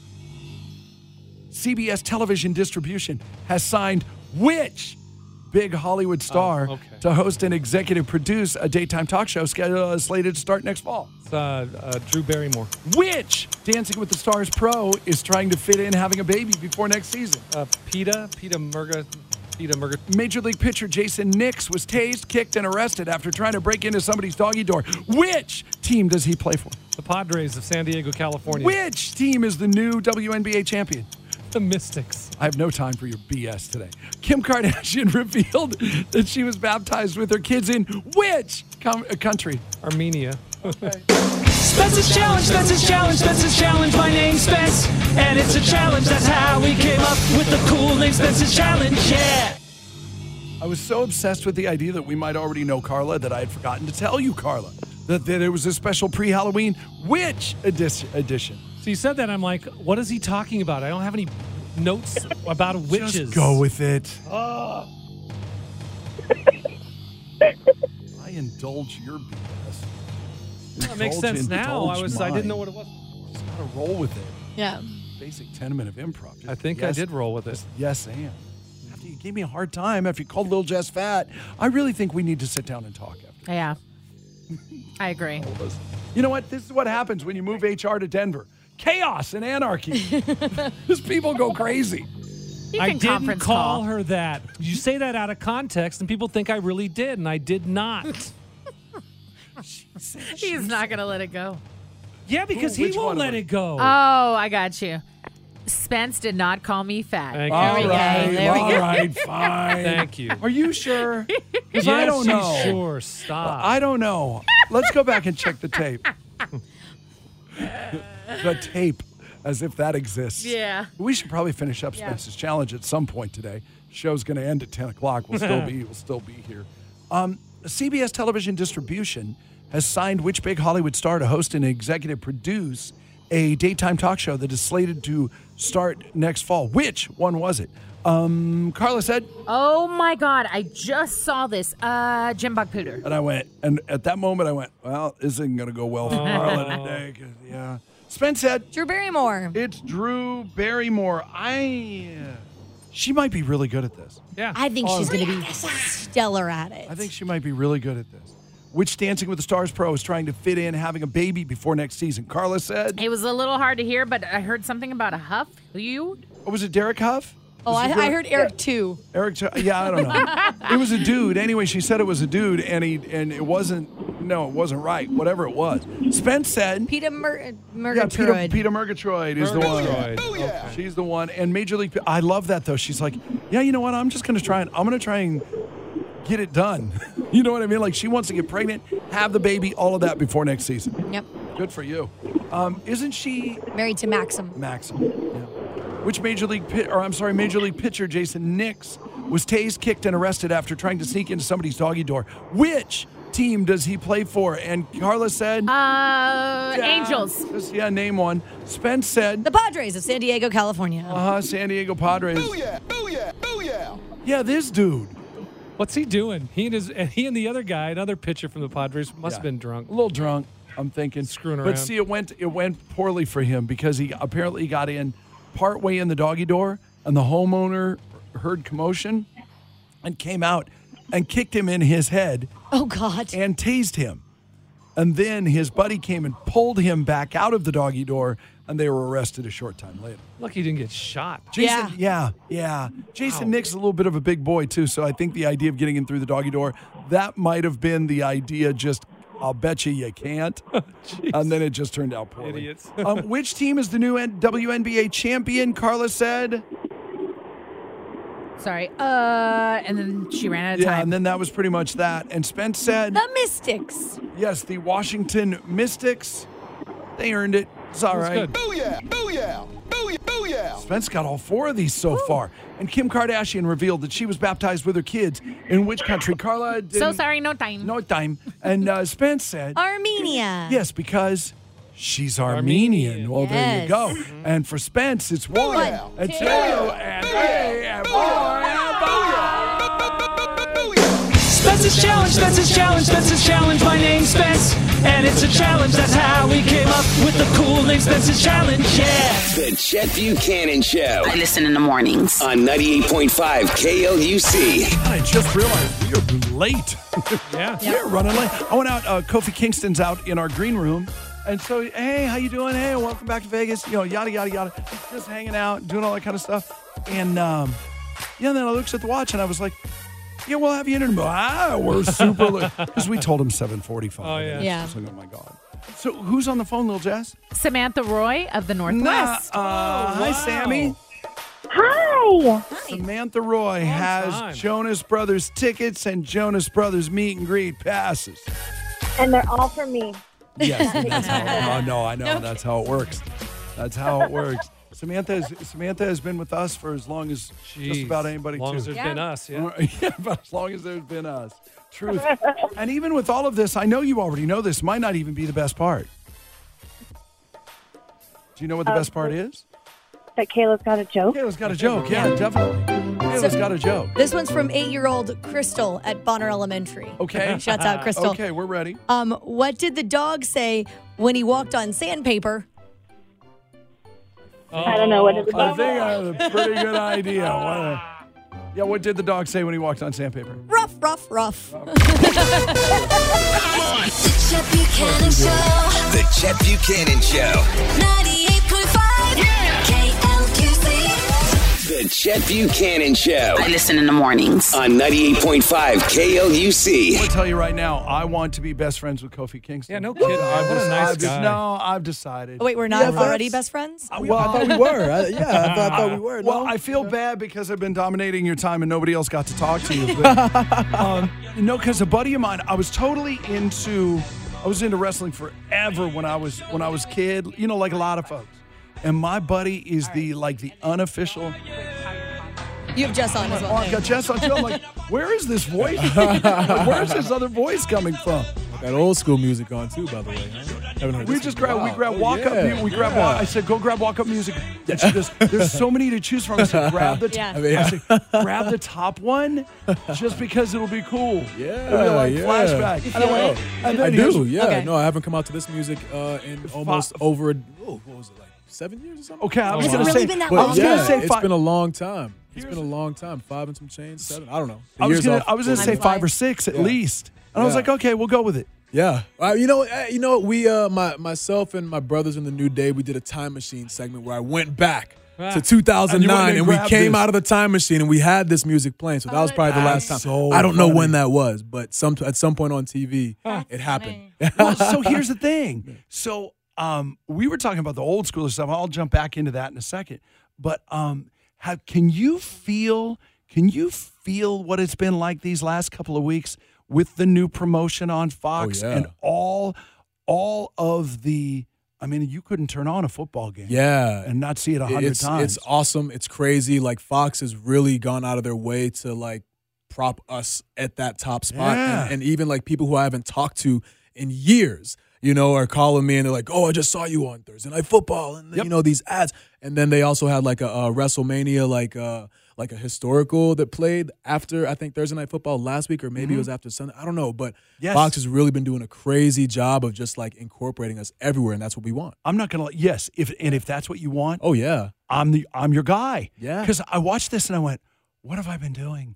CBS Television Distribution has signed which big Hollywood star to host and executive produce a daytime talk show slated to start next fall? It's Drew Barrymore. Which Dancing with the Stars pro is trying to fit in having a baby before next season? Peta Murga. Major League pitcher Jason Nix was tased, kicked, and arrested after trying to break into somebody's doggy door. Which team does he play for? The Padres of San Diego, California. Which team is the new WNBA champion? The Mystics. I have no time for your BS today. Kim Kardashian revealed that she was baptized with her kids in which country? Armenia. Spence's Challenge, Spence's Challenge, Spence's Challenge. My name's Spence, and it's a challenge. That's how we came up with the cool name Spence's Challenge. Yeah. I was so obsessed with the idea that we might already know Carla that I had forgotten to tell you, Carla, that it was a special pre-Halloween witch edition. So you said that, I'm like, what is he talking about? I don't have any notes about witches. Just go with it. Oh. I indulge your BS. That makes sense now. I didn't know what it was. Just gotta roll with it. Yeah. Basic tenement of improv. Just I think I did roll with it. Yes, and. After you gave me a hard time, after you called Lil Jess fat, I really think we need to sit down and talk after. Yeah. I agree. You know what? This is what happens when you move HR to Denver. Chaos and anarchy. These people go crazy. I didn't call her that. You say that out of context, and people think I really did, and I did not. He's not going to let it go. Yeah, because he won't let it go. Oh, I got you. Spence did not call me fat. Thank you. All There we go. right, fine. Thank you. Are you sure? Because Yes, I don't she's know. sure. Stop. I don't know. Let's go back and check the tape. The tape, as if that exists. Yeah. We should probably finish up Spence's challenge at some point today. Show's going to end at 10 o'clock. We'll still be here. CBS Television Distribution has signed which big Hollywood star to host and executive produce a daytime talk show that is slated to start next fall. Which one was it? Carla said. Oh, my God. I just saw this. Jim Buckpooter. And I went, and at that moment I went, well, this isn't going to go well for Carla today. 'Cause, yeah. Spence said. Drew Barrymore. It's Drew Barrymore. She might be really good at this. Yeah. I think she's going to be stellar at it. I think she might be really good at this. Which Dancing with the Stars pro is trying to fit in having a baby before next season? Carla said. It was a little hard to hear, but I heard something about a Huff. Oh, was it Derek Huff? Oh, I heard Eric too. Yeah, I don't know. It was a dude. Anyway, she said it was a dude, and it wasn't. No, it wasn't right. Whatever it was. Spence said. Peter Yeah, Murgatroyd. Peter Murgatroyd is the one. Oh, yeah. She's the one. And Major League. I love that though. She's like, yeah, you know what? I'm just gonna try and get it done. You know what I mean? Like she wants to get pregnant, have the baby, all of that before next season. Yep. Good for you. Isn't she married to Maxim? Maxim. Yeah. Which Major League pitcher Jason Nix was tased, kicked, and arrested after trying to sneak into somebody's doggy door. Which team does he play for? And Carla said, Angels. Yeah, name one. Spence said, the Padres of San Diego, California. San Diego Padres. Booyah! Booyah! Booyah! Yeah, this dude. What's he doing? He and the other guy, another pitcher from the Padres, must have been drunk. A little drunk, I'm thinking. Screwing around. But see, it went poorly for him because he apparently got in partway in the doggy door, and the homeowner heard commotion and came out and kicked him in his head. Oh, God. And tased him. And then his buddy came and pulled him back out of the doggy door, and they were arrested a short time later. Lucky he didn't get shot. Jason, yeah. Jason Nick's is a little bit of a big boy, too, so I think the idea of getting in through the doggy door, that might have been the idea, just I'll bet you can't. And then it just turned out poorly. Idiots. Which team is the new WNBA champion? Carla said. Sorry. And then she ran out of time. Yeah, and then that was pretty much that. And Spence said. The Mystics. Yes, the Washington Mystics. They earned it. It's all right. Good. Booyah! Booyah! Booyah! Booyah! Spence got all four of these so far. And Kim Kardashian revealed that she was baptized with her kids in which country? Carla didn't. So sorry, no time. No time. And Spence said. Armenia. Yes, because she's Armenian. Well, there you go. Mm-hmm. And for Spence, it's one, and two, and three, and four, and Spence's Challenge, Spence's Challenge, Spence's Challenge. My name's Spence, and it's a challenge. That's how we came up with the cool name Spence's Challenge, yeah. The Chet Buchanan Show. I listen in the mornings. On 98.5 KLUC. I just realized we are late. Yeah. We're running late. I went out, Kofi Kingston's out in our green room. And so, hey, how you doing? Hey, welcome back to Vegas. You know, yada, yada, yada. Just hanging out, doing all that kind of stuff. And, then I looked at the watch and I was like, yeah, we'll have you in. We're super late. Because we told him 7:45. Oh, yeah. Yeah. I was like, oh, my God. So who's on the phone, Lil Jess? Samantha Roy of the Northwest. Hi, Sammy. Hi. Samantha Roy has time. Jonas Brothers tickets and Jonas Brothers meet and greet passes. And they're all for me. Yes, that's how. I know. That's how it works. That's how it works. Samantha has been with us for as long as just about anybody. As long too. as there's been us, yeah. Yeah, about as long as there's been us. Truth. And even with all of this, I know you already know this. Might not even be the best part. Do you know what the best part is? That Kayla's got a joke. Kayla's got a joke. Yeah, definitely. Kayla's got a joke. This one's from 8-year-old Crystal at Bonner Elementary. Okay. Shouts out, Crystal. Okay, we're ready. What did the dog say when he walked on sandpaper? I don't know what it is. I think I have a pretty good idea. What did the dog say when he walked on sandpaper? Ruff. rough. The Chet Buchanan Show. The Chet Buchanan Show. 98.5 KLUC. The Chet Buchanan Show. I listen in the mornings. On 98.5 KLUC. I'm going to tell you right now, I want to be best friends with Kofi Kingston. Yeah, no kidding. What a nice guy. No, I've decided. Oh, wait, we're not already best friends? I thought we were. I thought we were. Well, I feel bad because I've been dominating your time and nobody else got to talk to you. But, because a buddy of mine, I was into wrestling forever when I was a kid, like a lot of folks. And my buddy is the unofficial. You have Jess on as well. I got Jess on too. I'm like, where is this voice? Where's this other voice coming from? Got old school music on too, by the way. Haven't heard We this just in a grab while. walk up. Yeah, We grab walk. I said, go grab walk up music. And she goes, there's so many to choose from. I said, grab the I said, grab the top one, just because it'll be cool. Yeah, it'll be flashback. You And I feel went, it? and then I he goes, do. Yeah. Okay. No, I haven't come out to this music in almost over. What was it, like 7 years or something? Okay, I was Has it going to really say. been that But long? I was going to say it's five. been a long time. It's been a long time. 5 and some change, 7. I don't know. The I was years going off. to say 5 or 6 at least. And I was Yeah. like, okay, we'll go with it. Yeah, you know what? We myself and my brothers in the New Day, we did a time machine segment where I went back to 2009 and we came out of the time machine and we had this music playing. So that was probably the last time. So I don't know funny. when that was, but at some point on TV, it happened. Well, so here's the thing. So we were talking about the old school stuff. I'll jump back into that in a second. But can you feel what it's been like these last couple of weeks with the new promotion on Fox and all of the? I mean, you couldn't turn on a football game, and not see it 100 times. It's awesome. It's crazy. Like Fox has really gone out of their way to like prop us at that top spot, and even like people who I haven't talked to in years, are calling me and they're like, "Oh, I just saw you on Thursday Night Football," and these ads. And then they also had like a WrestleMania, like a historical that played after I think Thursday Night Football last week, or maybe it was after Sunday. I don't know, but Fox has really been doing a crazy job of just like incorporating us everywhere, and that's what we want. I'm not gonna. Yes, if that's what you want, oh yeah, I'm your guy. Yeah, because I watched this and I went, what have I been doing?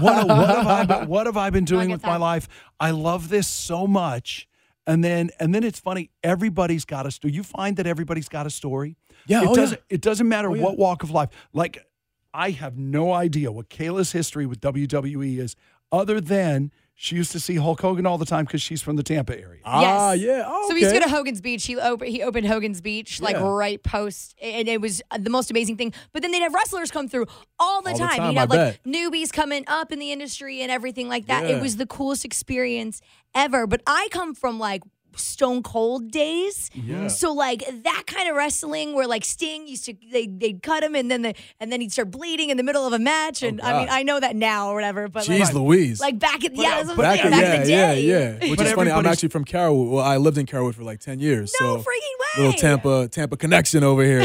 What have I been doing with my life? I love this so much. And then it's funny. Everybody's got a story. You find that everybody's got a story. Yeah, It doesn't matter what walk of life. Like, I have no idea what Kayla's history with WWE is, other than she used to see Hulk Hogan all the time because she's from the Tampa area. Ah, yeah. Oh, So we used to go to Hogan's Beach. He opened Hogan's Beach right post, and it was the most amazing thing. But then they'd have wrestlers come through all the time. You'd have like newbies coming up in the industry and everything like that. Yeah. It was the coolest experience ever. But I come from like Stone Cold days. Yeah. So like that kind of wrestling where like Sting used to they'd cut him and then he'd start bleeding in the middle of a match. And I mean, I know that now or whatever, but Jeez Louise. like back in back in the yeah. day. Which is funny. I'm actually from Carrollwood. Well, I lived in Carrollwood for like 10 years. No so freaking way. Little Tampa connection over here,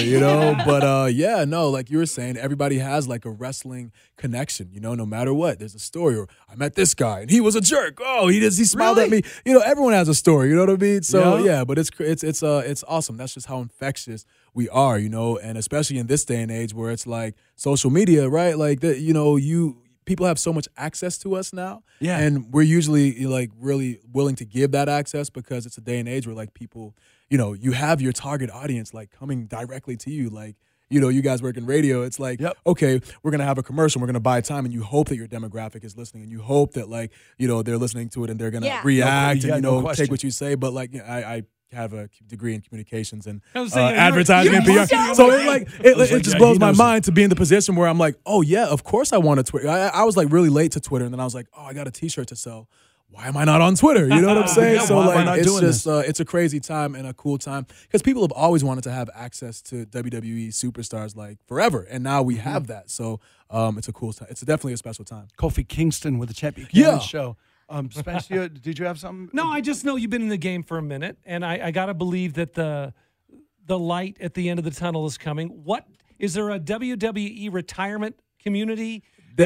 But like you were saying, everybody has like a wrestling connection, no matter what. There's a story. Or I met this guy and he was a jerk. Oh, he smiled at me. Everyone has a story, you know what I mean? So but it's awesome. That's just how infectious we are, and especially in this day and age where it's like social media, right? Like that, people have so much access to us now. Yeah. And we're usually like really willing to give that access because it's a day and age where like people, you have your target audience like coming directly to you. Like, you guys work in radio. It's like, okay, we're going to have a commercial. We're going to buy time. And you hope that your demographic is listening. And you hope that like, they're listening to it and they're going to react and, take what you say. But like, I have a degree in communications and advertising and PR. So it just blows my mind to be in the position where I'm like, oh yeah, of course I want to Twitter. I was like really late to Twitter, and then I was like, oh, I got a T-shirt to sell. Why am I not on Twitter? You know what I'm saying? So like, it's just it's a crazy time and a cool time because people have always wanted to have access to WWE superstars like forever, and now we have that. So it's a cool time. It's definitely a special time. Kofi Kingston with the Chet Buchanan Show. Spencer, did you have something? No, I just know you've been in the game for a minute, and I got to believe that the light at the end of the tunnel is coming. What is there a WWE retirement community?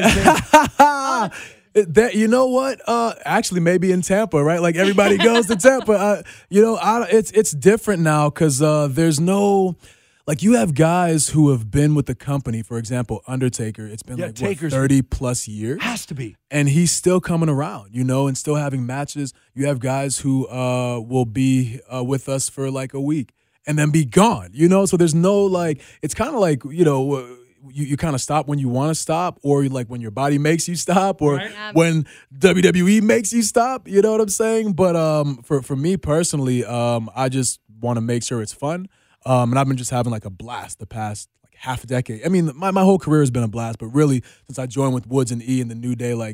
That you know what? Actually, maybe in Tampa, right? Like everybody goes to Tampa. It's different now because there's no. like you have guys who have been with the company. For example, Undertaker. It's been like what, 30 plus years. Has to be. And he's still coming around, you know, and still having matches. You have guys who will be with us for like a week and then be gone, you know. So there's no like. It's kind of like, you know. You kind of stop when you want to stop, or like when your body makes you stop, or when WWE makes you stop. You know what I'm saying? But for me personally, I just want to make sure it's fun. And I've been just having like a blast the past like half a decade. I mean, my whole career has been a blast, but really since I joined with Woods and E and the New Day, like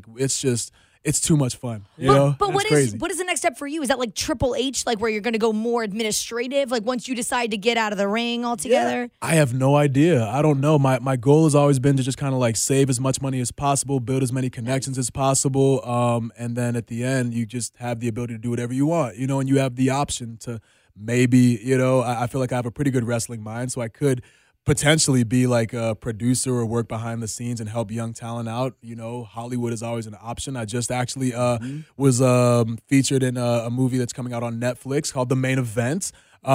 it's too much fun. You know? But what crazy. is the next step for you? Is that like Triple H, like where you're going to go more administrative, like once you decide to get out of the ring altogether? Yeah. I have no idea. I don't know. My goal has always been to just kind of like save as much money as possible, build as many connections as possible, and then at the end, you just have the ability to do whatever you want, you know, and you have the option to maybe, you know, I feel like I have a pretty good wrestling mind, so I could potentially be like a producer or work behind the scenes and help young talent out. You know, Hollywood is always an option. I just actually was featured in a movie that's coming out on Netflix called The Main Event.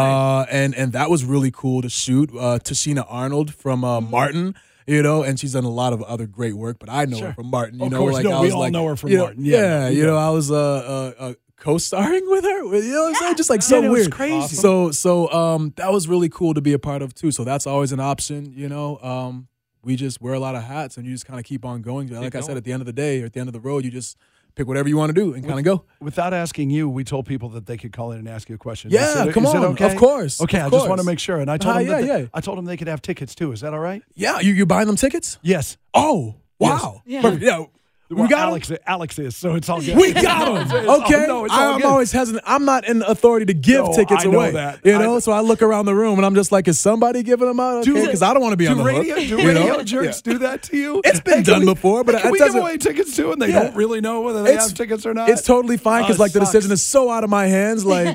And that was really cool to shoot. Tashina Arnold from Martin, you know, and she's done a lot of other great work, but I know her from Martin. You Of know, course, like no, I we was all like, know her from you know, Martin. Yeah, you know, I was co-starring with her. You know what I'm saying? Just like so it was weird. crazy. So that was really cool to be a part of too. So that's always an option, you know. We just wear a lot of hats and you just kind of keep on going. Like I said, at the end of the day or at the end of the road, you just pick whatever you want to do and kind of go. Without asking you, we told people that they could call in and ask you a question. Yeah, come on. Okay? Of course. Okay, of I course. just want to make sure. And I told them I told them they could have tickets too. Is that all right? Yeah, you're buying them tickets? Yes. Oh, wow. Yes. Perfect. Yeah. Well, We got Alex is, so it's all good. We got them. Okay. I'm always hesitant. I'm not in authority to give tickets I know away. that. You know, so I look around the room and I'm just like, is somebody giving them out? Okay, because I don't want to be on the hook. Do radio jerks do that to you? It's been done before, but can it we doesn't. give away tickets too, and they don't really know whether they have tickets or not? It's totally fine because like the sucks. decision is so out of my hands. Like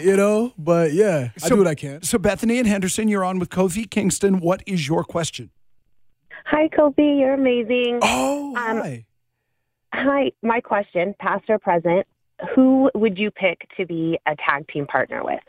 but yeah, I do what I can. So Bethany and Henderson, you're on with Kofi Kingston. What is your question? Hi, Kofi. You're amazing. Oh, hi. Hi. My question, past or present, who would you pick to be a tag team partner with?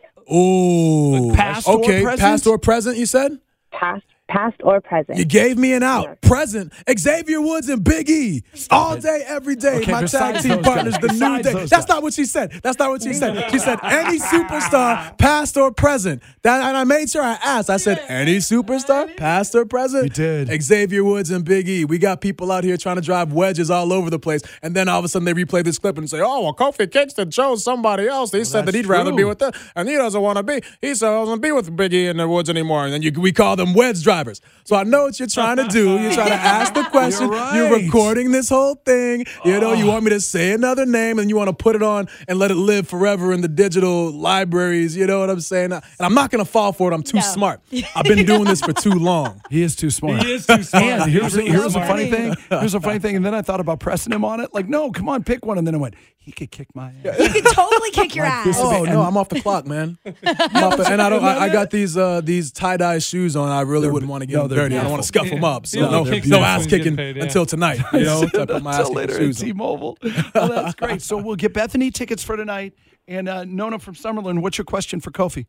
Ooh. Past or present? Past or present, you said? Past or present. You gave me an out. Present. Xavier Woods and Big E. All day, every day. Okay, My tag besides team those partners, guys. the New Besides Day. those That's guys. not what she said. That's not what she said. She said any superstar, past or present. And I made sure I asked. I said any superstar, past or present. You did. Xavier Woods and Big E. We got people out here trying to drive wedges all over the place. And then all of a sudden they replay this clip and say, oh, well, Kofi Kingston chose somebody else. He said that he'd rather be with them. And he doesn't want to be. He said, I doesn't be with Big E in the Woods anymore. And then we call them wedge drivers. So I know what you're trying to do. You're trying to ask the question. You're right. You're recording this whole thing. You know, you want me to say another name and you want to put it on and let it live forever in the digital libraries. You know what I'm saying? And I'm not going to fall for it. I'm too smart. I've been doing this for too long. He is too smart. He is too smart. And here's a funny funny. thing. Here's a funny thing. And then I thought about pressing him on it. Like, no, come on, pick one. And then I went, he could kick my ass. You could totally kick your ass. Oh no, I'm off the clock, man. And I got these tie-dye shoes on. I really wouldn't want to get them dirty. I don't want to scuff them up. So no ass kicking until tonight. You know, I put my ass Until later kicking at shoes on. T-Mobile. Well, that's great. So we'll get Bethany tickets for tonight. And Nona from Summerlin, what's your question for Kofi?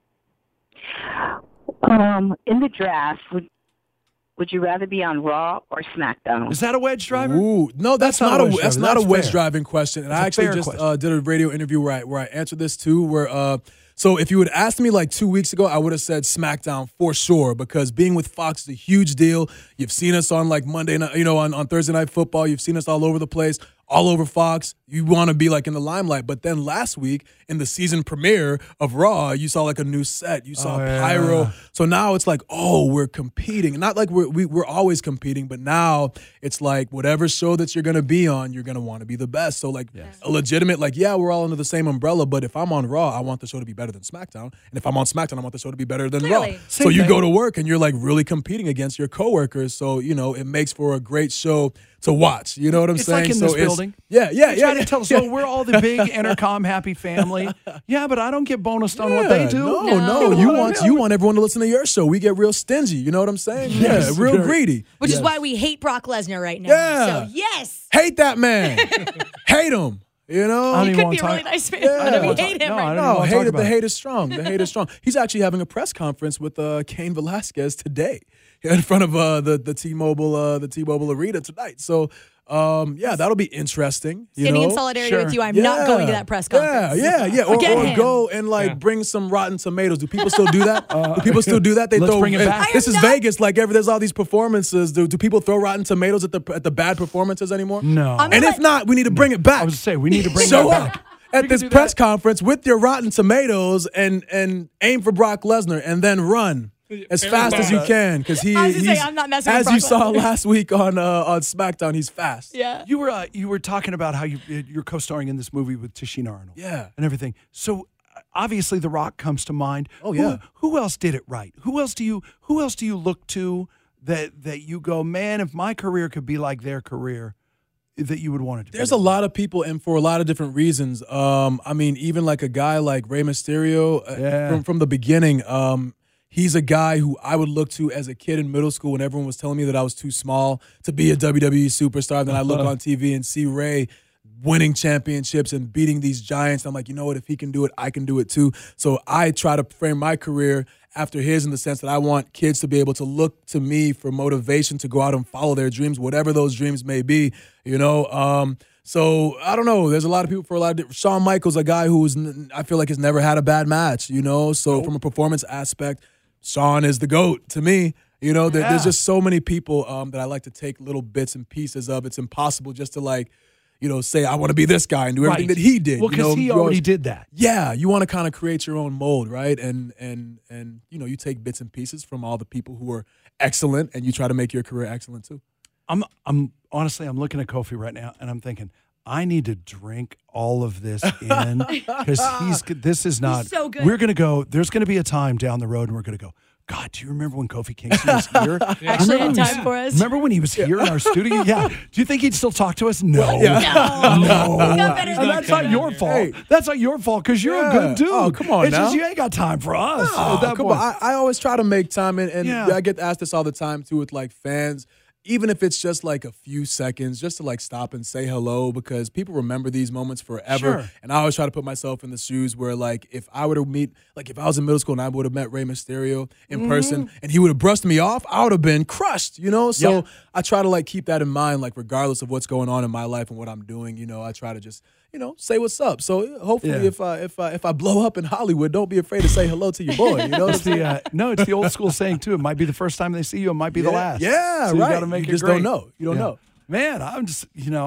In the draft, would you rather be on Raw or SmackDown? Is that a wedge driver? Ooh, no, that's not a wedge fair. driving question. And That's I a actually fair just question. did a radio interview where I answered this too. So if you would asked me like 2 weeks ago, I would have said SmackDown for sure because being with Fox is a huge deal. You've seen us on like Monday night, you know, on Thursday Night Football. You've seen us all over the place, all over Fox. You want to be like in the limelight. But then last week in the season premiere of Raw, you saw like a new set. You saw pyro. So now it's like, oh, we're competing. Not like we're always competing, but now it's like whatever show that you're going to be on, you're going to want to be the best. So like a legitimate, like, yeah, we're all under the same umbrella. But if I'm on Raw, I want the show to be better than SmackDown. And if I'm on SmackDown, I want the show to be better than Raw. So you go to work and you're like really competing against your coworkers. So, you know, it makes for a great show to watch. You know what I'm saying? It's like in this building. Yeah. Try to tell us, oh, we're all the big Entercom happy family. Yeah, but I don't get bonused on what they do. No. You want everyone to listen to your show. We get real stingy. You know what I'm saying? Yes, real greedy. Which is why we hate Brock Lesnar right now. Yeah. So, yes. Hate that man. Hate him. You know, He could be a really nice man. Yeah. We hate him right No, now. the hate is strong. The hate is strong. He's actually having a press conference with Cain Velasquez today in front of the T-Mobile Arena tonight. So, that'll be interesting. Standing in solidarity with you, I'm not going to that press conference. Yeah. Or go and bring some Rotten Tomatoes. Do people still do that? Do people still do that? They Let's throw. bring it back. This is Vegas. Like there's all these performances. Do people throw Rotten Tomatoes at the bad performances anymore? No. And if not, we need to bring it back. I was say we need to bring Show that up back. at this press conference with your Rotten Tomatoes and aim for Brock Lesnar and then run as fast as you can because I was gonna say, I'm not messing with as Brock you saw Lesnar. last week on SmackDown, he's fast. Yeah. You were talking about how you're co-starring in this movie with Tashina Arnold. Yeah. And everything. So obviously The Rock comes to mind. Oh, yeah. Who else did it right? Who else do you look to that you go, man, if my career could be like their career, that you would want it to be? There's a lot of people, and for a lot of different reasons. I mean, even like a guy like Rey Mysterio from the beginning. He's a guy who I would look to as a kid in middle school when everyone was telling me that I was too small to be a WWE superstar. Then I look on TV and see Rey winning championships and beating these giants. I'm like, you know what? If he can do it, I can do it too. So I try to frame my career after his in the sense that I want kids to be able to look to me for motivation to go out and follow their dreams, whatever those dreams may be, you know? So I don't know. There's a lot of people for a lot of Shawn Michaels, a guy I feel like has never had a bad match, you know? So from a performance aspect, Shawn is the GOAT to me. You know, there's just so many people that I like to take little bits and pieces of. It's impossible just to say I want to be this guy and do everything that he did. Well, because he already did that. Yeah, you want to kind of create your own mold, right? And you take bits and pieces from all the people who are excellent, and you try to make your career excellent too. I'm honestly, I'm looking at Kofi right now, and I'm thinking, I need to drink all of this in because this is not. He's so good. We're going to go. There's going to be a time down the road, and we're going to go, God, do you remember when Kofi Kingston was here? Actually had time for us. Remember when he was here in our studio? Yeah. Do you think he'd still talk to us? No. No. And that's not your fault. Hey. That's not your fault because you're a good dude. Oh, come on it's now. Just you ain't got time for us. Oh, at that come point. on. I always try to make time, and I get asked this all the time too with fans. Even if it's just a few seconds, just to stop and say hello, because people remember these moments forever. Sure. And I always try to put myself in the shoes where if I were to meet, if I was in middle school and I would have met Rey Mysterio in person and he would have brushed me off, I would have been crushed, you know? So I try to keep that in mind, regardless of what's going on in my life and what I'm doing, I try to just, say what's up. So hopefully if I blow up in Hollywood, don't be afraid to say hello to your boy. You know what I'm saying? It's the old school saying too. It might be the first time they see you. It might be the last. Yeah, so you right. got to make you it just great. don't know. You don't know. Man, I'm just,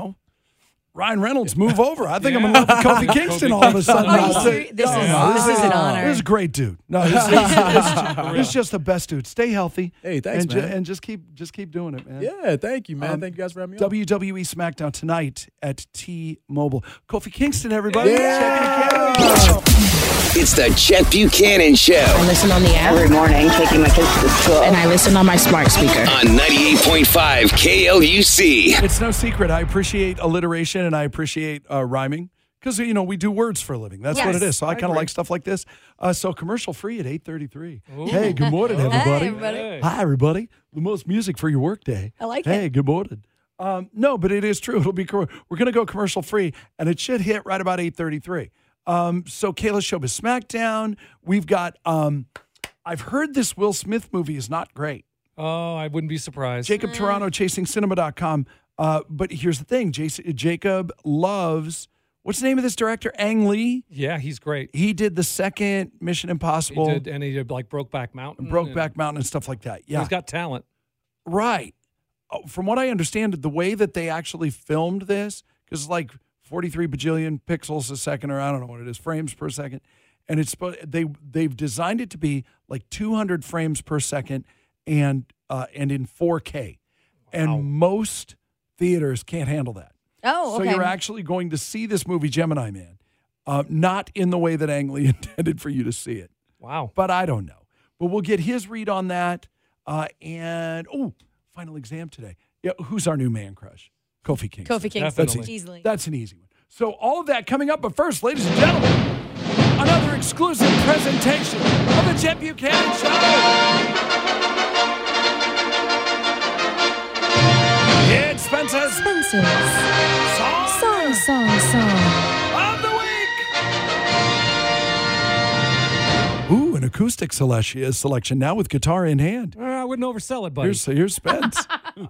Ryan Reynolds, move over. I think I'm in love with Kofi Kingston all of a sudden. This is an honor. This is a great dude. No, this is just the best dude. Stay healthy. Hey, thanks, man. And just keep doing it, man. Yeah, thank you, man. Thank you guys for having me on. WWE SmackDown tonight at T-Mobile. Kofi Kingston, everybody. Yeah. It's the Chet Buchanan Show I listen on the app. Every morning, taking my kids to school. And I listen on my smart speaker. on 98.5 KLUC. It's no secret. I appreciate alliteration and I appreciate rhyming because, we do words for a living. That's what it is. So I kind of like stuff like this. So commercial free at 8:33. Hey, good morning, everybody. everybody. Hi, everybody. The most music for your workday. I like Hey, it. good morning. No, but it is true. It'll be we're going to go commercial free, and it should hit right about 8:33. So Kayla's show is SmackDown. We've got. I've heard this Will Smith movie is not great. Oh, I wouldn't be surprised. Jacob Toronto, ChasingCinema.com. But here's the thing. Jacob loves, what's the name of this director? Ang Lee. Yeah, he's great. He did the second Mission Impossible. He did Brokeback Mountain. Brokeback Mountain and stuff like that. Yeah. He's got talent. Right. From what I understand, the way that they actually filmed this, because it's 43 bajillion pixels a second, or I don't know what it is, frames per second. And they've designed it to be 200 frames per second and in 4K. Wow. And most theaters can't handle that. Oh, okay. So you're actually going to see this movie, Gemini Man, not in the way that Ang Lee intended for you to see it. Wow. But I don't know. But we'll get his read on that. Final exam today. Yeah, who's our new man crush? Kofi Kingston. Kofi Kingston. Definitely. Easily. That's an easy one. So all of that coming up. But first, ladies and gentlemen, another exclusive presentation of the Chet Buchanan Show. It's Spencer's Song. acoustic selection now with guitar in hand. I wouldn't oversell it, buddy. Here's Spence.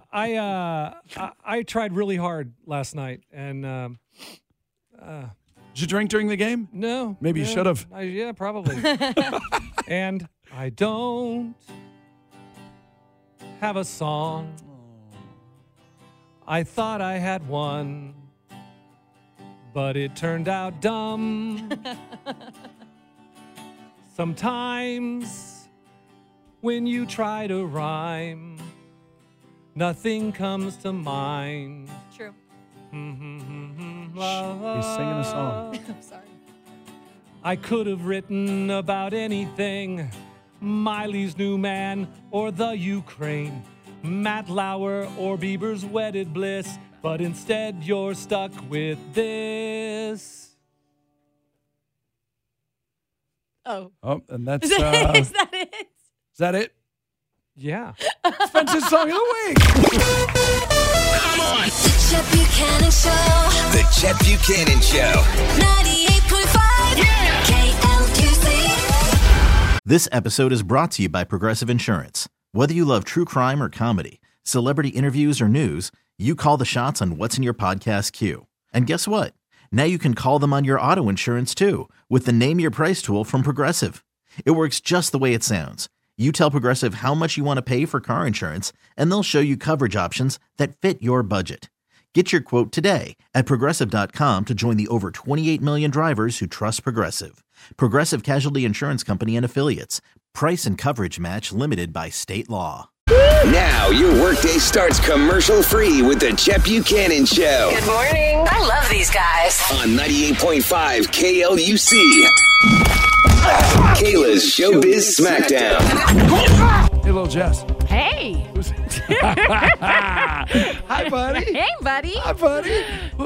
I tried really hard last night, and did you drink during the game? No. Maybe you should have. Yeah, probably. And I don't have a song. I thought I had one, but it turned out dumb. Sometimes when you try to rhyme, nothing comes to mind. True. He's singing a song. Sorry. I could have written about anything. Miley's new man or the Ukraine. Matt Lauer or Bieber's wedded bliss. But instead you're stuck with this. Oh. Oh, and that's... Is that it? Is that it? Yeah. Spencer's Song of the Week. Come on. The Chet Buchanan Show. The Chet Buchanan Show. 98.5 KLQC. This episode is brought to you by Progressive Insurance. Whether you love true crime or comedy, celebrity interviews or news, you call the shots on what's in your podcast queue. And guess what? Now you can call them on your auto insurance too with the Name Your Price tool from Progressive. It works just the way it sounds. You tell Progressive how much you want to pay for car insurance, and they'll show you coverage options that fit your budget. Get your quote today at Progressive.com to join the over 28 million drivers who trust Progressive. Progressive Casualty Insurance Company and Affiliates. Price and coverage match limited by state law. Now your workday starts commercial-free with the Chet Buchanan Show. Good morning. I love these guys. On 98.5 KLUC. Kayla's Showbiz Smackdown. Hey, little Jess. Hey. Hi, buddy. Hey, buddy. Hi, buddy.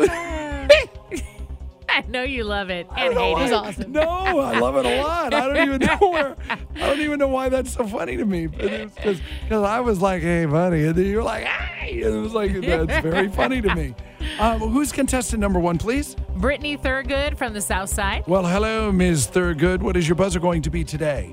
I know you love it and hate it. Awesome. No, I love it a lot. I don't even know why that's so funny to me. But it's because I was like, "Hey, buddy," and then you're like, "Hey," and it was like that's very funny to me. Who's contestant number one, please? Brittany Thurgood from the South Side. Well, hello, Ms. Thurgood. What is your buzzer going to be today?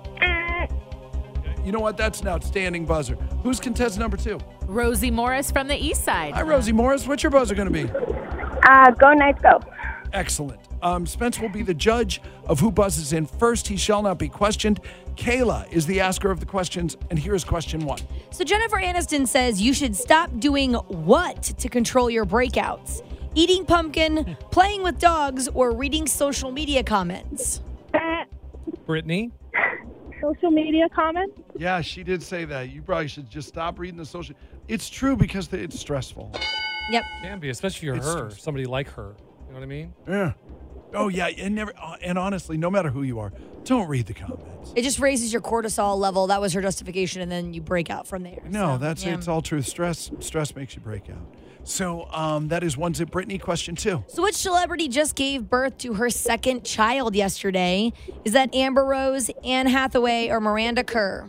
You know what? That's an outstanding buzzer. Who's contestant number two? Rosie Morris from the East Side. Hi, Rosie Morris. What's your buzzer going to be? Go Knights go. Excellent. Spence will be the judge of who buzzes in first. He shall not be questioned. Kayla is the asker of the questions, and here's question one. So Jennifer Aniston says you should stop doing what to control your breakouts? Eating pumpkin, playing with dogs, or reading social media comments? Brittany? Social media comments? Yeah, she did say that. You probably should just stop reading the social. It's true because it's stressful. Yep. Can be, especially if It's you're her, somebody like her. You know what I mean? Yeah. Oh, yeah. And honestly, no matter who you are, don't read the comments. It just raises your cortisol level. That was her justification, and then you break out from there. No, So, yeah. it's all true. Stress makes you break out. So that is one to Brittany. Question two. So which celebrity just gave birth to her second child yesterday? Is that Amber Rose, Anne Hathaway, or Miranda Kerr?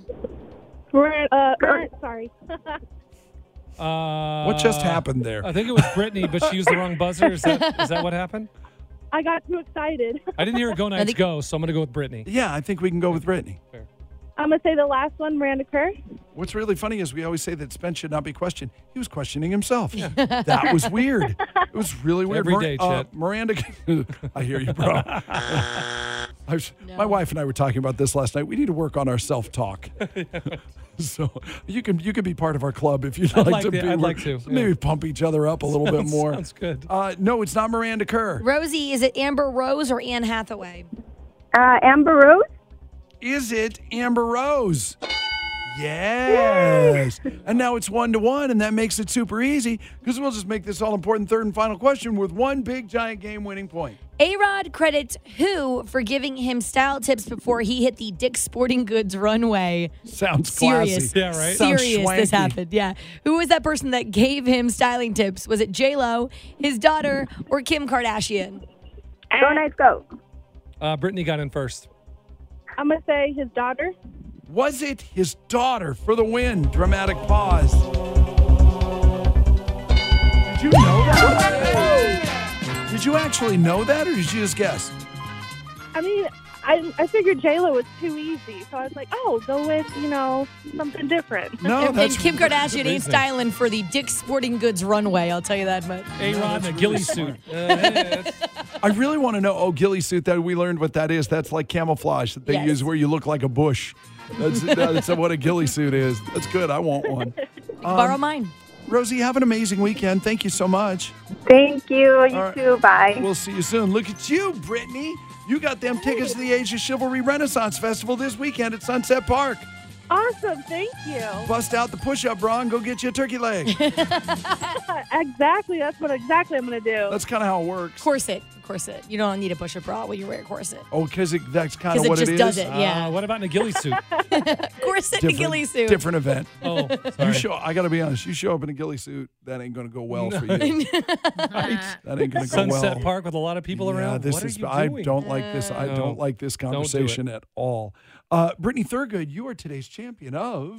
Sorry. What just happened there? I think it was Brittany, but she used the wrong buzzer. Is that what happened? I got too excited. I didn't hear it go Knights go, so I'm going to go with Brittany. Yeah, I think we can go with Brittany. Fair. I'm going to say the last one, Miranda Kerr. What's really funny is we always say that Spence should not be questioned. He was questioning himself. That was weird. It was really weird. Every day, Chet. Miranda, I hear you, bro. My wife and I were talking about this last night. We need to work on our self-talk. So you can be part of our club if you'd like to be. I'd like to. Maybe pump each other up a little bit more. Sounds good. No, it's not Miranda Kerr. Rosie, is it Amber Rose or Anne Hathaway? Amber Rose. Is it Amber Rose? Yes. And now it's 1-1, and that makes it super easy because we'll just make this all-important third and final question with one big, giant game-winning point. A-Rod credits who for giving him style tips before he hit the Dick's Sporting Goods runway? Sounds serious. classy. Yeah, right? Serious Sounds this swanky. happened, yeah. Who was that person that gave him styling tips? Was it J-Lo, his daughter, or Kim Kardashian? Go Knights go. Brittany got in first. I'm going to say his daughter. Was it his daughter for the win? Dramatic pause. Did you know that? Did you actually know that, or did you just guess? I mean, I figured J-Lo was too easy, so I was like, oh, go with, something different. No, And Kim Kardashian ain't styling for the Dick's Sporting Goods runway, I'll tell you that much. A-Rod in a ghillie suit. I really want to know. Oh, ghillie suit. That we learned what that is. That's like camouflage that they use where you look like a bush. That's what a ghillie suit is. That's good. I want one. Borrow mine. Rosie, have an amazing weekend. Thank you so much. Thank you. You All too. Bye. We'll see you soon. Look at you, Brittany. You got them tickets to the Age of Chivalry Renaissance Festival this weekend at Sunset Park. Awesome. Thank you. Bust out the push-up bra and go get you a turkey leg. Exactly. That's what exactly I'm going to do. That's kind of how it works. Corset. You don't need a push-up bra when you wear a corset. Oh, because that's kind of 'Cause what it it just is? does it, yeah. What about in a ghillie suit? Corset and ghillie suit. Different event. Oh, You sorry. I got to be honest. You show up in a ghillie suit, that ain't going to go well for you. Right? That ain't going to go well. Sunset Park with a lot of people around. This What is. are you I doing? don't like this. I don't like this Don't do it. conversation at all. Brittany Thurgood, you are today's champion of.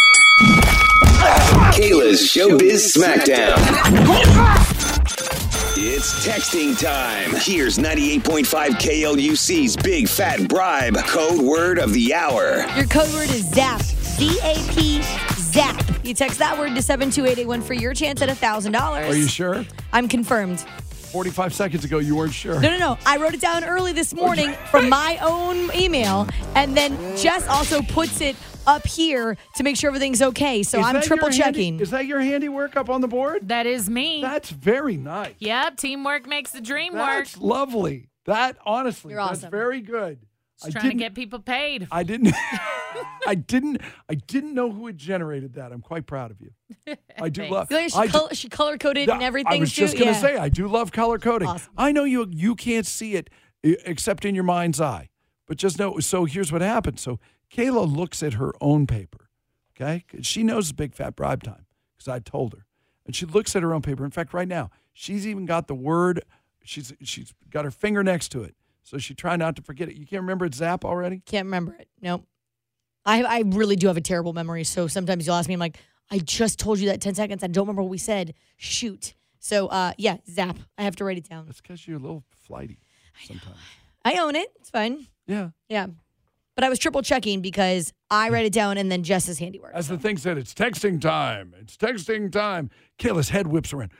Kayla's Showbiz Smackdown. It's texting time. Here's 98.5 KLUC's Big Fat Bribe code word of the hour. Your code word is ZAP. Z-A-P, ZAP. You text that word to 72881 for your chance at $1,000. Are you sure? I'm confirmed. 45 seconds ago, you weren't sure. No. I wrote it down early this morning from my own email, and then Jess also puts it up here to make sure everything's okay. So Is I'm that triple your checking. Is that your handiwork up on the board? That is me. That's very nice. Yep, teamwork makes the dream That's work. lovely. That honestly, You're that's awesome. very good. Just trying to get people paid. I didn't. I didn't know who had generated that. I'm quite proud of you. I do love. You like she color coded and everything. I was too? just going to Yeah. say I do love color coding. Awesome. I know you can't see it except in your mind's eye, but just know. So here's what happened. So Kayla looks at her own paper. Okay, she knows it's Big Fat Bribe time because I told her, and she looks at her own paper. In fact, right now she's even got the word. She's got her finger next to it, so she tried not to forget it. You can't remember it's ZAP already? Can't remember it. Nope. I really do have a terrible memory. So sometimes you'll ask me, I'm like, I just told you that 10 seconds. I don't remember what we said. Shoot. So, yeah, ZAP. I have to write it down. That's because you're a little flighty sometimes. I own it. It's fine. Yeah. Yeah. But I was triple checking because I write it down and then Jess's handiwork. As the thing said, it's texting time. It's texting time. Kayla's head whips around.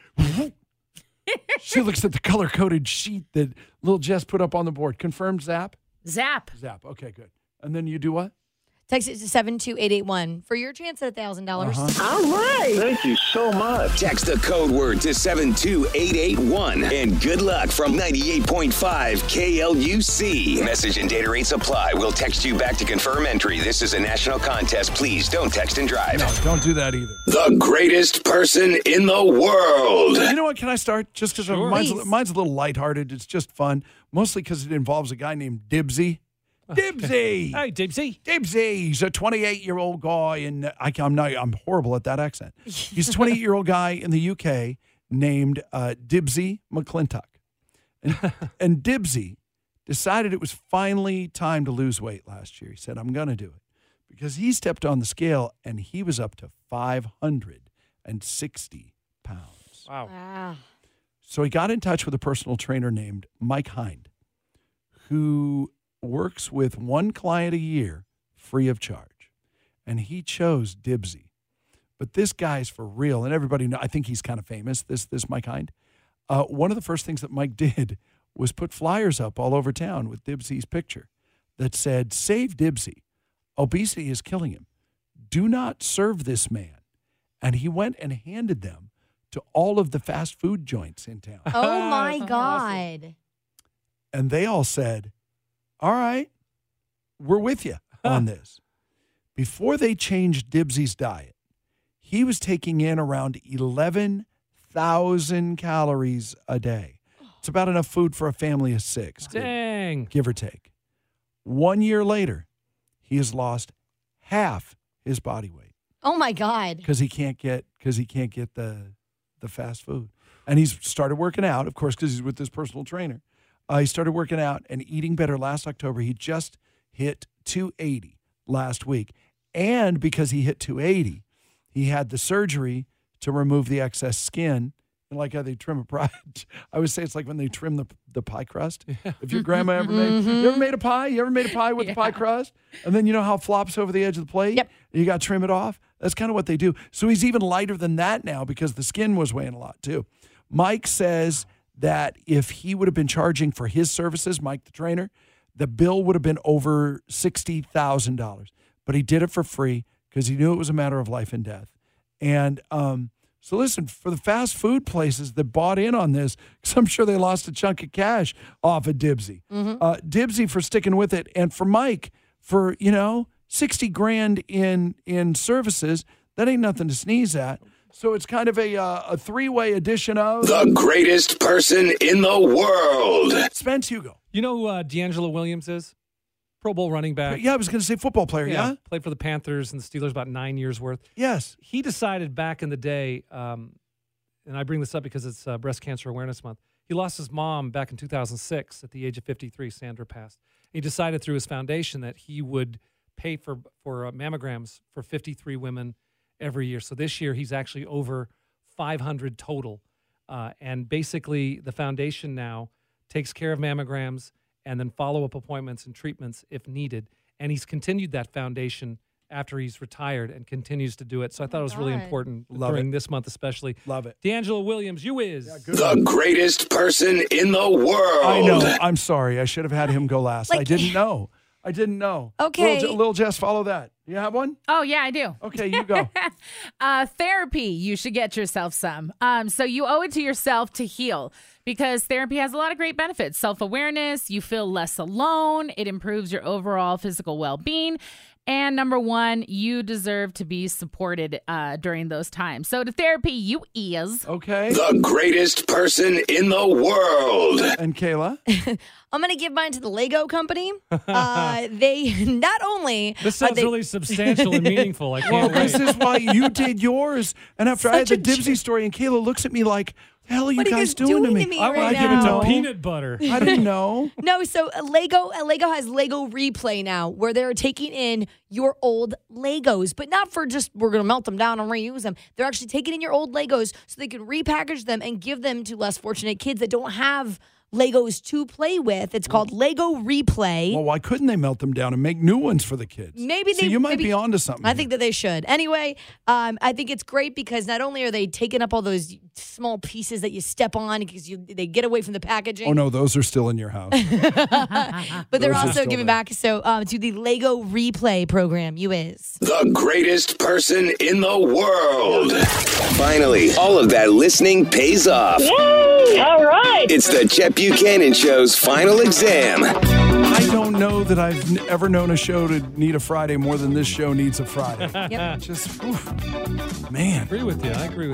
She looks at the color-coded sheet that little Jess put up on the board. Confirmed ZAP? ZAP. ZAP. Okay, good. And then you do what? Text it to 72881 for your chance at $1,000. All right. Thank you so much. Text the code word to 72881. And good luck from 98.5 KLUC. Message and data rates apply. We'll text you back to confirm entry. This is a national contest. Please don't text and drive. No, don't do that either. The greatest person in the world. You know what? Can I start? Just because Sure. mine's a little lighthearted. It's just fun. Mostly because it involves a guy named Dibsy. Dibsy. Hey, Dibsy. Dibsy. He's a 28-year-old guy, and I'm horrible at that accent. He's a 28-year-old guy in the UK named Dibsy McClintock. And Dibsy decided it was finally time to lose weight last year. He said, I'm going to do it. Because he stepped on the scale, and he was up to 560 pounds. Wow. So he got in touch with a personal trainer named Mike Hind, who works with one client a year free of charge. And he chose Dibsy. But this guy's for real. And everybody know, I think he's kind of famous, this Mike Hind. One of the first things that Mike did was put flyers up all over town with Dibsy's picture that said, "Save Dibsy. Obesity is killing him. Do not serve this man." And he went and handed them to all of the fast food joints in town. Oh, my God. And they all said, all right, we're with you on this. Before they changed Dibsy's diet, he was taking in around 11,000 calories a day. It's about enough food for a family of 6. Dang. Give or take. 1 year later, he has lost half his body weight Oh, my God. because he can't get the fast food. And he's started working out, of course, because he's with this personal trainer. He started working out and eating better last October. He just hit 280 last week. And because he hit 280, he had the surgery to remove the excess skin And like how they trim a pie. I would say it's like when they trim the pie crust. If your grandma ever made, you ever made a pie? You ever made a pie with the pie crust? And then you know how it flops over the edge of the plate? Yep. You got to trim it off? That's kind of what they do. So he's even lighter than that now because the skin was weighing a lot too. Mike says that if he would have been charging for his services, Mike the trainer, the bill would have been over $60,000. But he did it for free because he knew it was a matter of life and death. And so listen, for the fast food places that bought in on this, because I'm sure they lost a chunk of cash off of Dibsy. Dibsy for sticking with it, and for Mike for, $60,000 in services, that ain't nothing to sneeze at. So it's kind of a three-way edition of The Greatest Person in the World. Spence Hugo. You know who D'Angelo Williams is? Pro Bowl running back. Yeah, I was going to say football player, yeah? Played for the Panthers and the Steelers about 9 years worth. Yes. He decided back in the day, and I bring this up because it's Breast Cancer Awareness Month, he lost his mom back in 2006 at the age of 53. Sandra passed. He decided through his foundation that he would pay for mammograms for 53 women every year. So this year he's actually over 500 total. And basically the foundation now takes care of mammograms and then follow-up appointments and treatments if needed. And he's continued that foundation after he's retired and continues to do it. So I thought it was really important during this month especially. Love it. D'Angelo Williams, you is. The greatest person in the world. I know. I'm sorry. I should have had him go last. I didn't know. Okay. Lil Jess, follow that. You have one? Oh, yeah, I do. Okay, you go. Therapy. You should get yourself some. So you owe it to yourself to heal because therapy has a lot of great benefits. Self-awareness, you feel less alone. It improves your overall physical well-being. And number one, you deserve to be supported during those times. So to therapy, you is. Okay. The greatest person in the world. And Kayla? I'm going to give mine to the Lego company. They not only... This sounds really substantial and meaningful. I can't wait. This is why you did yours. And after I had the Dibsy story, and Kayla looks at me like, the hell are you guys doing to me? I want to give it to peanut butter. I didn't know. No, so Lego has Lego Replay now, where they're taking in your old Legos, but not for just we're going to melt them down and reuse them. They're actually taking in your old Legos so they can repackage them and give them to less fortunate kids that don't have Legos to play with. It's called Lego Replay. Well, why couldn't they melt them down and make new ones for the kids? Maybe you might be onto something. I think that they should. Anyway, I think it's great because not only are they taking up all those small pieces that you step on because they get away from the packaging. Oh, no, those are still in your house. But they're also giving back to the Lego Replay program, you is. The greatest person in the world. Finally, all of that listening pays off. Yay! All right. It's the Chet Buchanan Show's final exam. I don't know that I've ever known a show to need a Friday more than this show needs a Friday. Yep. Just, man. I agree with you.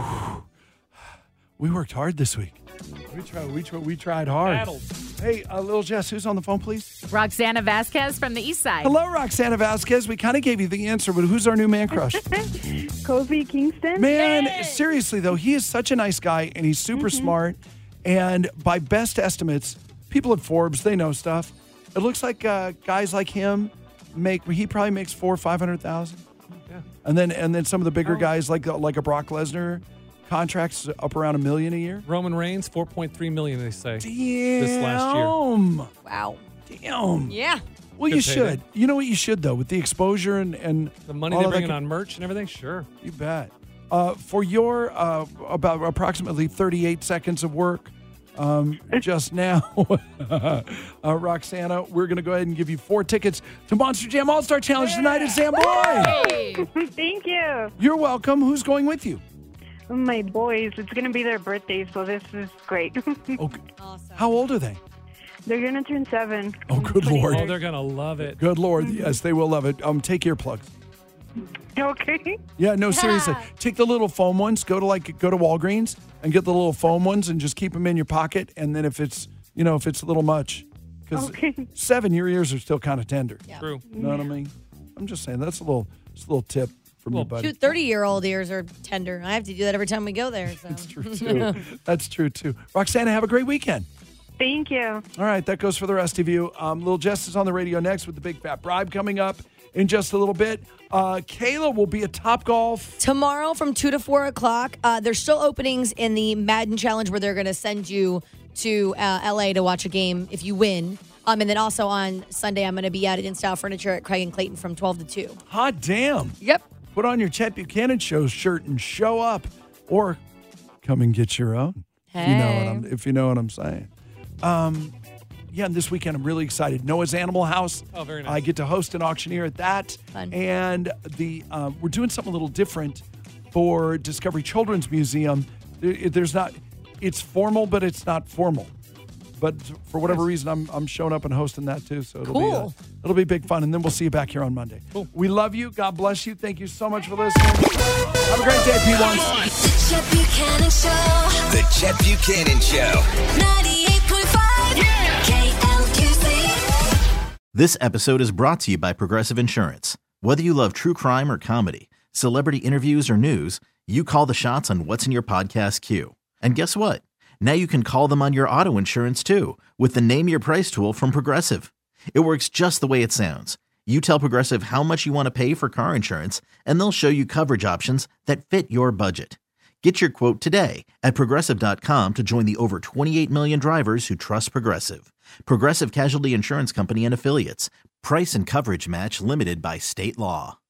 We worked hard this week. We tried hard. Battled. Hey, Lil Jess, who's on the phone, please? Roxana Vasquez from the East Side. Hello, Roxana Vasquez. We kind of gave you the answer, but who's our new man crush? Kofi Kingston. Man, seriously, though, he is such a nice guy, and he's super smart. And by best estimates, people at Forbes, they know stuff. It looks like guys like him he probably makes $400,000 or $500,000. Yeah. And then some of the bigger guys like a Brock Lesnar, contracts up around $1 million a year. Roman Reigns, $4.3 million, they say. Damn. This last year. Wow. Damn. Yeah. Well, Good you payday. should. You know what you should, though, with the exposure and The money all they of bring that in on merch and everything? Sure. You bet. For your about approximately 38 seconds of work just now, Roxana, we're going to go ahead and give you 4 tickets to Monster Jam All-Star Challenge tonight at Sam Boy. Thank you. You're welcome. Who's going with you? My boys, it's going to be their birthday, so this is great. Okay. How old are they? They're going to turn 7. Oh, good Lord. Oh, they're going to love it. Good Lord. Yes, they will love it. Take earplugs. Okay. Yeah, no, seriously. Take the little foam ones. Go to Walgreens and get the little foam ones and just keep them in your pocket. And then if it's a little much, because 7, your ears are still kind of tender. Yeah. True. You know what I mean? I'm just saying that's a little tip from you, buddy. 2 30-year-old ears are tender. I have to do that every time we go there. So. That's true too. That's true too. Roxana, have a great weekend. Thank you. All right, that goes for the rest of you. Little Jess is on the radio next with the Big Fat Bribe coming up in just a little bit. Kayla will be at Topgolf tomorrow from 2 to 4 o'clock. There's still openings in the Madden Challenge where they're going to send you to LA to watch a game if you win. And then also on Sunday, I'm going to be at In Style Furniture at Craig and Clayton from 12 to 2. Hot damn. Yep. Put on your Chet Buchanan Show shirt and show up, or come and get your own. Hey. If you know what I'm saying. Yeah, and this weekend I'm really excited. Noah's Animal House. Oh, very nice. I get to host an auctioneer at that. Fun. And we're doing something a little different for Discovery Children's Museum. It's formal, but it's not formal. But for whatever reason, I'm showing up and hosting that too. So it'll be big fun. And then we'll see you back here on Monday. Cool. We love you. God bless you. Thank you so much for listening. Have a great day, P1s. The Chet Buchanan Show. The Chet Buchanan Show. 98.5 KLUC. This episode is brought to you by Progressive Insurance. Whether you love true crime or comedy, celebrity interviews or news, you call the shots on what's in your podcast queue. And guess what? Now you can call them on your auto insurance too with the Name Your Price tool from Progressive. It works just the way it sounds. You tell Progressive how much you want to pay for car insurance, and they'll show you coverage options that fit your budget. Get your quote today at Progressive.com to join the over 28 million drivers who trust Progressive. Progressive Casualty Insurance Company and Affiliates. Price and coverage match limited by state law.